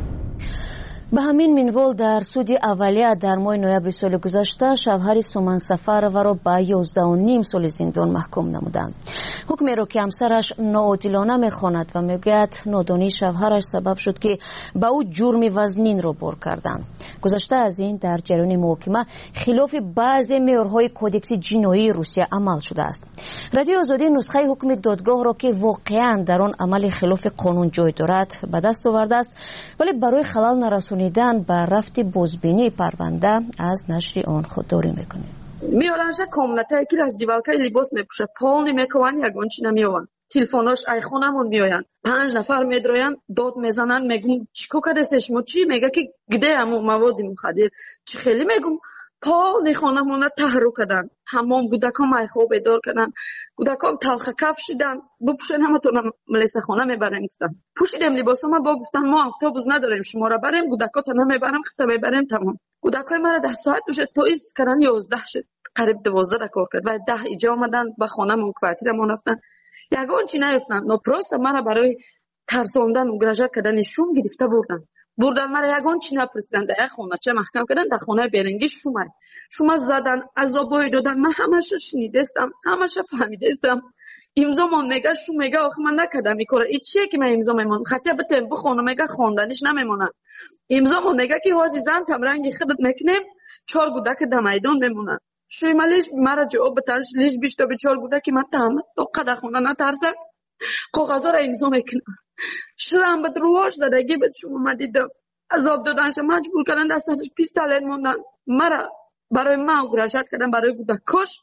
به همین منوال در سودی اولیه در ماه نوامبر سال گذشته شوهر سومن سفر را به یازده و نیم سال زندان محکوم نمودند. حکمی را که همسرش ناعادلانه میخواند و میگوید نادانی شوهرش سبب شد که به او جرم وزنین را بار کردند. گذشته از این در جریان محاکمه خلاف بعضی معیارهای کودکس جنایی روسیه عمل شده است. رادیو آزادی نسخه حکم دادگاه را که واقعا در آن عمل خلاف قانون جای دارد به دست آورده است ولی برای خلل نرسانیدن به رفت بازبینی پرونده از نشر آن خودداری میکنه. میارنش کاملتا یکی از دیوالکای لباس میپوشه پول نمیکنن یگان چی نمیوان تلفناش ای خونمون میآیند پنج نفر میدراین داد میزنن میگم چیکو کرده شما چی میگه که گده همون مواد مخدر چی خیلی میگم پول نخونمون تحرک کردن تمام کودکان مای خوب ادار کردن کودکان تلخ کف شدن بپوشن همتون ملیسه خونه میبرن گفتن پوشیدم لباسام با گفتن ما اتوبوس نداریم شما را بریم کودکات نمیبرم خطا میبریم تمام کودکای مرا ده ساعت بشه تو ایس کردن یازده شد قریب دوازده کار کرد و ده ایجا آمدن به خانه‌مون کوارتیرمون رفتن یگان چی نیفتن ناپروست مرا برای ترساندن و گرجر کردن شوم گرفته بردن بردن مرا یگان چی نپرسیدن در خونه چه محکم کردن در خونه برنگی شوم شوم زدن عذابای دادن من همش شنیدستم همش فهمیدستم امضا من میگه شو میگه آخه من نکردم این کارو این چیه که من امضا میمونم خطیه به تمبو خونه میگه خواندنش نمیمونن امضا من میگه که حاجی زن تمرنگی خودت میکنیم چهار گودک در میدان میمونن شوی مالیش مرا جواب بترش لیش بیشتر به چهار گودک من تام تو قد خونه نترسه کاغذا را امضا میکنم شرم به درواش زدگی به شما من دیدم عذاب دادنش مجبور کردن دستش پیستالت موندن مرا برای ما گراشت کردن برای گودکش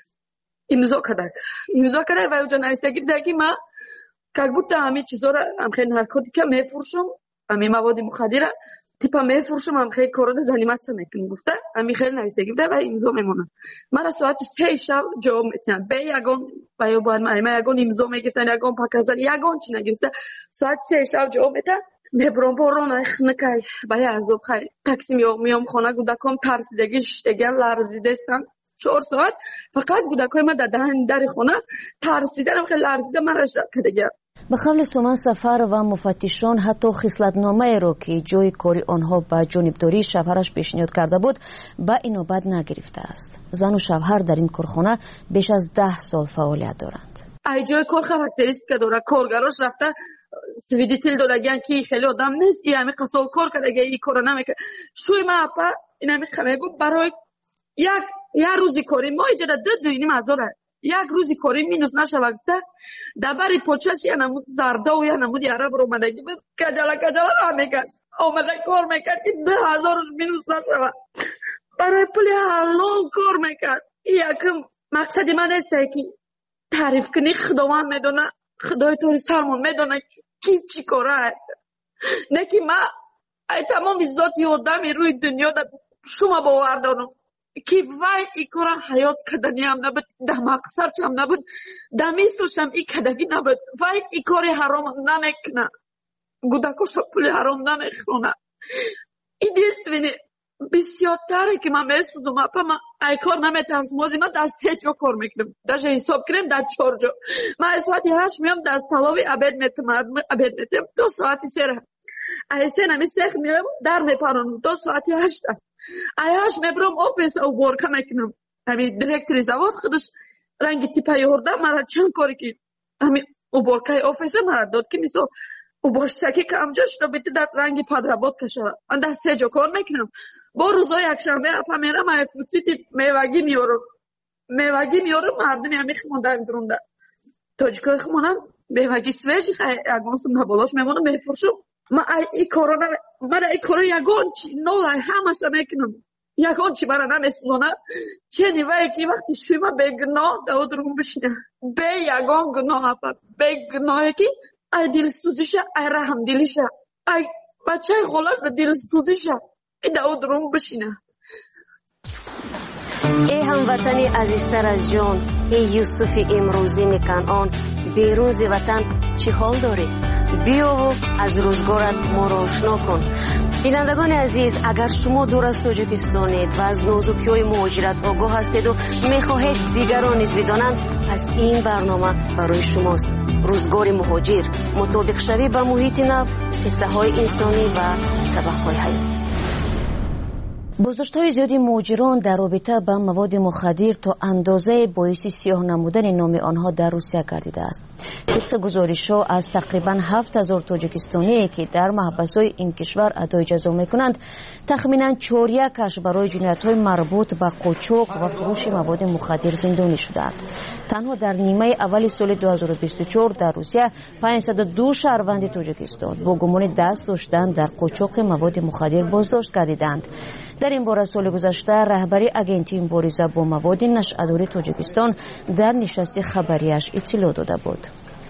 امضا کردن امضا کردن و اونجا نوشته که ما как будто همه چیزا را هم خیلی نارکوتیکا میفروشم همه مواد مخدر تیپا میفروشم هم خیلی کارو زنیمت میکنم گفته همین خیلی نوشته گفته و امضا میمونن من ساعت سه شب جواب میتونم به یگان و یا باید من یگان امضا میگفتن یگان پاکزن یگان چی نگرفته ساعت سه شب جواب میتونم میبرم بارون اخنکای با عذاب خیلی تاکسی میام میام خانه کودکام ترسیدگی شتگن لرزیده استن چهار ساعت فقط کودکای ما در دهن در خونه ترسیدن، خیلی لرزیدم من رشد دیگه. به قول سومن سفر و مفتشان حتی خصلتنامه را که جای کاری آنها به جانبداری شوهرش پیشنهاد کرده بود به این نوبت نگرفته است. زن و شوهر در این کارخانه بیش از ده سال فعالیت دارند. ای جای کار خاراکتریستیک داره، کارگراش رفته سویدیتیل دادگان که خیلی آدم نیست، این همه قصال کار کرده، این کار نمیکنه. شوی ما اپا این همه خمیگو برای یک یک روزی کاری ما ایجاد دو دوینیم هزاره، یک روزی کاری مینوس نشود گفته دبری پوچش یا نمود زرده و یا نمود عرب رو اومدگی به کجالا کجالا را میکرد اومده کار میکرد که ده هزار مینوس نشود، برای پولی حلال کار میکرد. یکم مقصدی من است که تعریف کنی خداوند میدونه، خدای توری سرمون میدونه کی چی کاره، نه که من ای تمام ذاتی آدمی روی دنیا در شما باور دارم که وای ای کاره حیات کدنی هم نبود، ده مقصر هم نبود، ده میسوش هم ای کدگی نبود، وای ای کاری حرام نمیکنه، گودکوش پولی حرام نمیخونه. ای دیست بینی بسیارتره که من میسوزم اپا من ای کار نمیترسم، موزی من در سه جا کار میکنم، در حساب کنیم در چهار جا. من ساعتی هشت میام در تلاوی عبید میتم عبید میتم دو ساعتی سره ای سه نمی سیخ میام در میپرانم دو ساعتی هشت ای هشت میبرم آفیس او بورکه میکنم. همی دیرکتری زواد خودش رنگی تیپه یورده مرا چند کاری که همی او بورکه آفیس مرا داد که میسو او باش سکی که امجا شده بیتی در رنگی پدرباد کشه. من در سه جا کار میکنم. با روزای یک شنبه اپا میرم ای فوتسیتی میوگی میارم میوگی میارم مردمی همی خموندن درونده تاجیکای خمونن میوگی سویشی خیلی اگانسم نبالاش میمونم میفرشم. من ای کارو نمی من ای کارو یگان چی نولای همش میکنم، یگان چی من نمیسلونه چه نیوه که وقتی شویمه به گناه دو درون بشینه به یگان گناه اپا به گناهی که ای دل سوزیشه ای رحم دلیشه ای بچه غلاش ده دل سوزیشه ای دو درون بشینه. ای هموطنی عزیزتر از جان، ای یوسف امروزی کنعان، بیرون ز وطن چی حال داری؟ بیا و از روزگارت ما را آشنا کن. بینندگان عزیز، اگر شما دور از تاجیکستانید و از نازکی‌های مهاجرت آگاه هستید و میخواهید دیگران نیز بدانند، پس این برنامه برای شماست. روزگار مهاجر، مطابق شوی به محیط نو، قصه های انسانی و سبق های حیاتی. بازداشت‌های زیادی مهاجران در رابطه با مواد مخدر تا اندازه باعث سیاه نمودن نام آنها در روسیه گردیده است. طبق گزارش‌ها از تقریباً هفت هزار تاجیکستانی که در محبس‌های این کشور ادای جزا می‌کنند، تخمیناً چهار یکش برای جنایت‌های مربوط به قاچاق و فروش مواد مخدر زندانی شده‌اند. تنها در نیمه اول سال دو هزار و بیست و چهار در روسیه پانصد و دو شهروند تاجیکستان با گمان دست داشتن در قاچاق مواد مخدر بازداشت گردیدند. در این باره سال گذشته رهبری اگنتی مبارزه با مواد نشئه‌داری تاجیکستان در نشست خبریش اطلاع داده بود.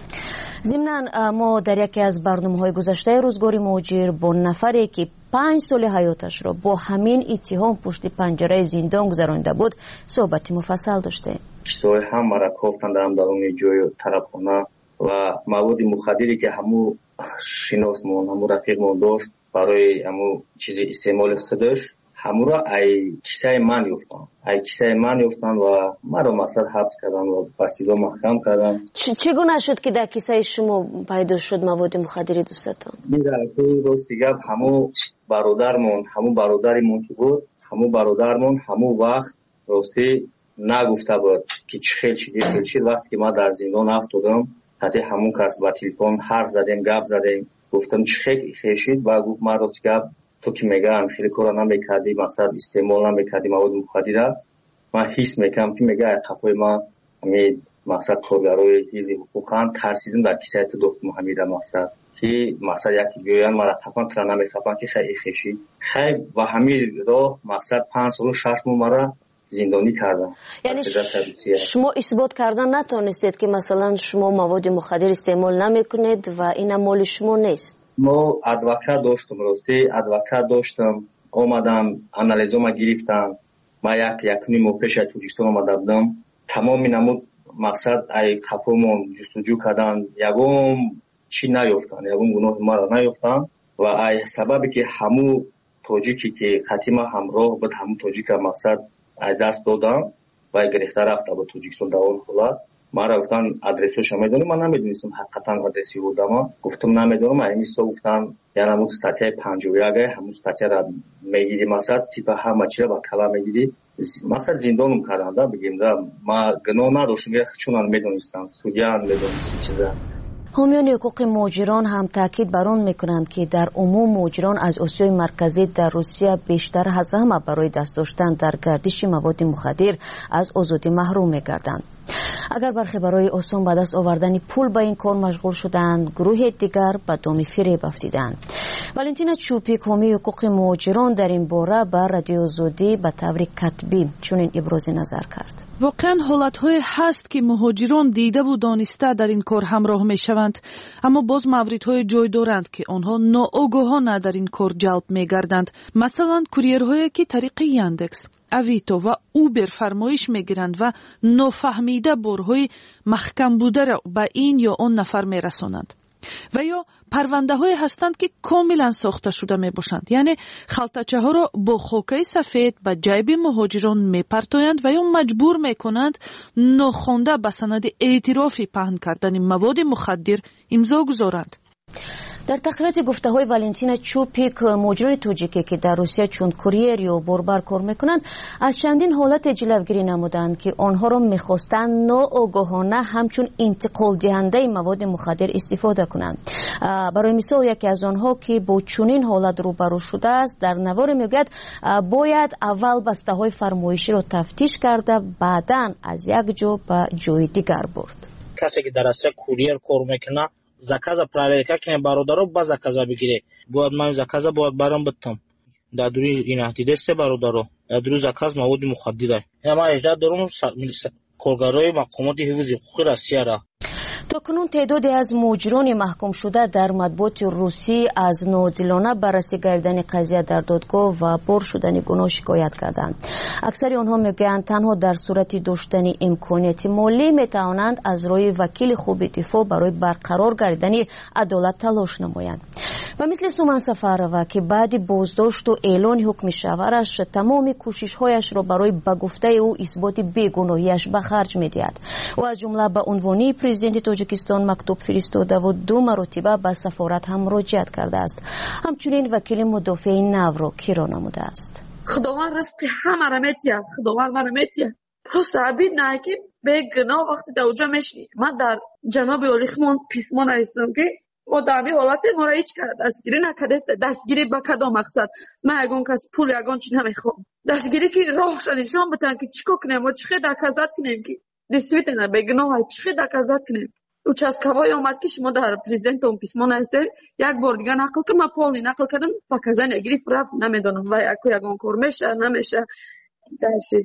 ضمناً ما در یکی از برنامه‌های گذشته روزگار مهاجر با نفری که پنج سال حیاتش را با همین اتهام پشت پنجره زندان گذرانده بود صحبت مفصل داشتیم. چیزهای هم مرا گفتند در اون جای طلبخانه و مواد مخدری که همو شناسمون همو رفیقمون داشت برای همو چیزی استعمال استداش همو را ای کیسه من یفتن ای کیسه من یفتن و مرا مقصد حبس کردن و بسیار محکم کردن. چگونه شد که در کیسه شما پیدا شد مواد مخدری دوستتان؟ میره که راستی گپ همو برادرمون همو برادریمون که بود همو برادرمون همو وقت راستی نگفته بود که چه خیلی چیزی خیلی چیز. وقتی که ما در زندان افتادم حتی همون کس با تلفن حرف زدیم گپ زدیم گفتم چه خیلی خیلی شد و گفت ما راست گپ تو که میگم خیلی کارا نمیکردی مقصد استعمال نمیکردی مواد مخدر من حس میکنم که میگه قفای ما همین مقصد کارگرای حزب حقوقم ترسیدم در کیسه دختم همین مقصد که مقصد یکی بیاین مرا خفن کردن نمیخوام که خیلی خیشی خیلی و همین راه مقصد پنج سال شش ماه مرا زندانی کردن. یعنی شما اثبات کردن نتونستید که مثلا شما مواد مخدر استعمال نمیکنید و این مال شما نیست؟ ما ادوکات داشتم راستی ادوکات داشتم آمدم انالیزوم گرفتم ما یک یک نیم پیش از تاجیکستان آمده بودم تمام نمود مقصد ای خفومون جستجو کردن یگم چی نیافتن یگم گناه ما را نیافتن و ای سببی که همو تاجیکی که خطیما همراه بود همو تاجیک مقصد ای دست دادم و گرفته رفته به توجیکستان در اون حالت. ما رفتن آدرسش میدونم، من نمیدونستم حقیقتا آدرسی بودم، گفتم نمیدونم، اینستا گفتن یعنی همون استاتیای پنجاه و یک همون استاتیا را میگیری، مثلا تیپ همه چیز با کلا میگیری، مثلا زندانم کردن دا بگیم دا ما گناه نداشتم، چون میدونستم سودیا میدونستم چیزا. حامیان حقوق مهاجران هم تاکید بر آن میکنند که در عموم مهاجران از آسیای مرکزی در روسیه بیشتر از همه برای دست داشتن در گردش مواد مخدر از آزادی محروم میگردند. اگر برخی برای آسان به دست آوردن پول به این کار مشغول شدند، گروه دیگر به دام فریب افتادند. والنتینا چوپیک حامی حقوق مهاجران در این باره به رادیو آزادی به طور کتبی چنین ابراز نظر کرد. واقعا حالت‌های هست که مهاجران دیده و دانسته در این کار همراه می‌شوند، اما باز موردهای جای دارند که آنها ناآگاهانه در این کار جلب می‌گردند. مثلا کوریرهایی که طریق یاندکس، اویتو و اوبر فرمایش می‌گیرند و نافهمیده بارهای محکم بوده را به این یا آن نفر می‌رسانند. و یا پرونده های هستند که کاملا ساخته شده می باشند، یعنی خلطچه ها را با خاکه سفید به جیب مهاجران می پرتایند و یا مجبور می کنند ناخوانده به سند اعترافی پهن کردن مواد مخدر امضا گذارند. در تقریرات گفته های والنتینا چوپیک، مهاجران تاجیکی که در روسیه چون کوریر یا بربر کار میکنند از چندین حالت جلوگیری نمودند که آنها را میخواستند ناآگاهانه همچون انتقال دهنده مواد مخدر استفاده کنند. برای مثال یکی از آنها که با چنین حالت روبرو شده است در نوار میگوید باید اول بسته های فرمایشی را تفتیش کرده بعداً از یک جا به جای دیگر برد. کسی که در روسیه کوریر کار میکنه заказа проверка ки бародаро ба заказа бигире бояд ман заказа бояд барам биттам дар дури инахтидесте бародаро дар дури заказ маводи мухаддира я ма ажда дорум коргарои мақомоти ҳифзи ҳуқуқи россияра. تاکنون تعدادی از مهاجران محکوم شده در مطبوعات روسی از ناعادلانه بررسی کردن قضیه در دادگاه و بار شدن گناه شکایت کردند. اکثر آنها میگویند تنها در صورت داشتن امکانیت مالی میتوانند از روی وکیل خوب دفاع برای برقرار گردیدن عدالت تلاش نمایند. و مثل سومن سفرова که بعد بازداشت و اعلان حکم شوهرش تمام کوشش‌هایش را برای به گفته او اثبات بیگناهیش به خرج می‌دهد و از جمله به عنوان پرزیدنت تاجیکستان مکتوب فرستاده و دو مرتبه به سفارت هم مراجعت کرده است. همچنین وکیل مدافع نو را کیرا نموده است. خداوند رزق همه را می‌دهد، خداوند ما را می‌دهد. پس عبید نه که بیگناه وقتی در اونجا میشی. من در جناب علیخمون پیسمو نوشتم که ما در این حالت ما را هیچ کرد دستگیری نکرده است. دستگیری به کدام مقصد؟ من یگان کس پول یگان چی نمیخوام. دستگیری که راهش نشان بدن که چیکار کنیم و چه دکازات کنیم که دیسویتنا بگناه چه دکازات کنیم. участковой آمد که شما در پرزیدنتون پیسمو نوشته یک بار دیگه نقل که من پول نقل کردم پاکازن یگیری فرف نمیدونم و یکو یگان کار میشه نمیشه درسی.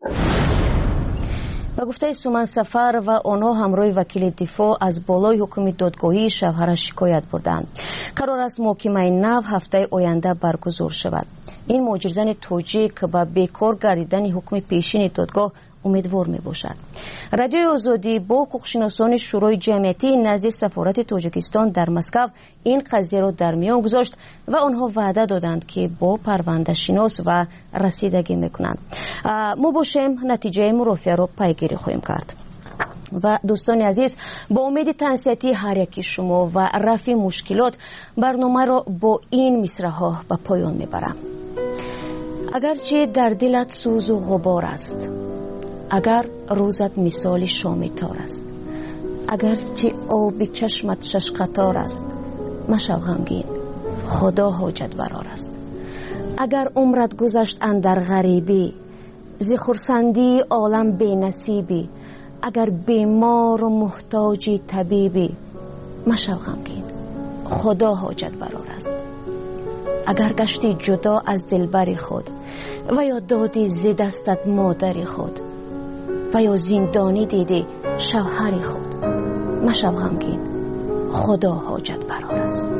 به گفته سومن سفر و آنها همراه وکیل دفاع از بالای حکم دادگاهی شوهرش شکایت بردند. قرار است محاکمه نو هفته آینده برگزار شود. این مهاجرزن تاجیک به بیکار گردیدن حکم پیشین دادگاه امیدوار می باشد. رادیو آزادی با حقوقشناسان شورای جمعیتی نزد سفارت تاجیکستان در مسکو این قضیه را در میان گذاشت و آنها وعده دادند که با پرونده شناس و رسیدگی میکنند. ما باشیم نتیجه مرافعه را پیگیری خواهیم کرد. و دوستان عزیز، با امید تنصیحاتی هر یکی شما و رفع مشکلات برنامه را با این مصرع‌ها به پایان میبرم. اگرچه در دلت سوز و غبار است، اگر روزت مثال شام تار است، اگرچه آب چشمت شش قطار است، مشو غمگین، خدا حاجت برار است. اگر عمرت گذشت اندر غریبی، ز خرسندی عالم بی نصیبی، اگر بیمار و محتاجی طبیبی، مشو غمگین، خدا حاجت برار است. اگر گشتی جدا از دلبری خود و یا دادی ز دستت مادری خود و یا زندانی دیدی شوهری خود، مشو غمگین، خدا حاجت برار است.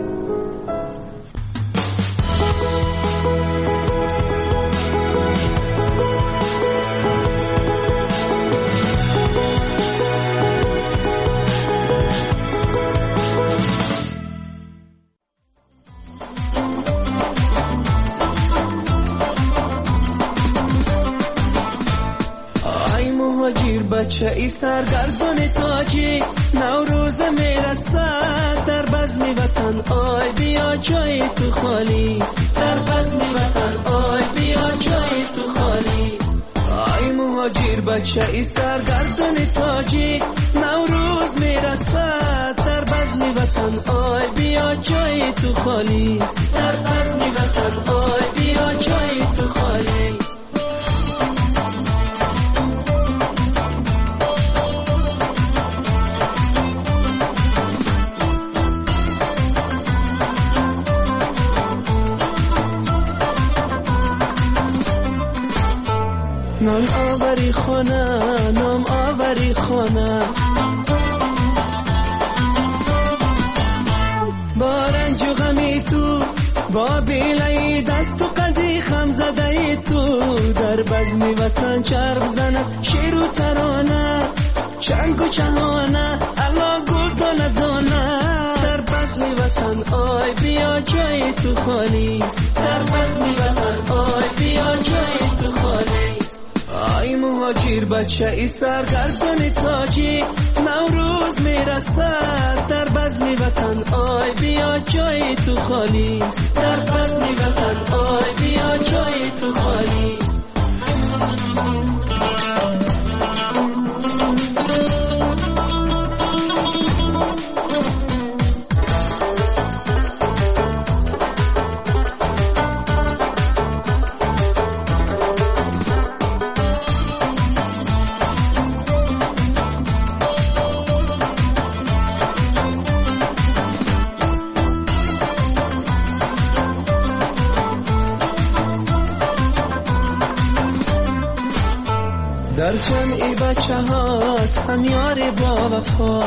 بچه ای سرگردان تاجی نوروز میرسد در بزم وطن آی بیا جای تو خالیست در بزم وطن آی بیا جای تو خالیست آی مهاجر بچه ای سرگردان تاجی نوروز میرسد در بزم وطن آی بیا جای تو خالیست در بزم وطن آی بیا جای تو خالیست نام آوری خانه نام آوری خانه با رنج و غمی تو با بیلای دست و قدی خم زده تو در بزم وطن چرخ زنه شیر و ترانه چنگ و چهانه الله گل دانه دانه در بزم وطن آی بیا جای تو خالیست در بزم وطن آی بیا جای تو خالیست آی مهاجر بچه ای سرگردان تاجی نوروز میرسد در بزم وطن آی بیا جای تو خالیست در بزم وطن آی بیا جای تو خالیست در جمعی بچه هات هم یار با وفا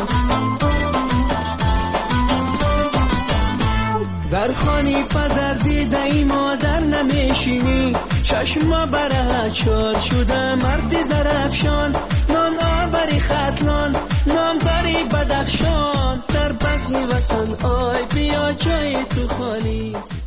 در خانی پدر دیده ای مادر نمیشینی چشما بره چار شده مردی زرفشان نام آوری خطلان نام داری بدخشان در بزم وطن آی بیا جای تو خالیست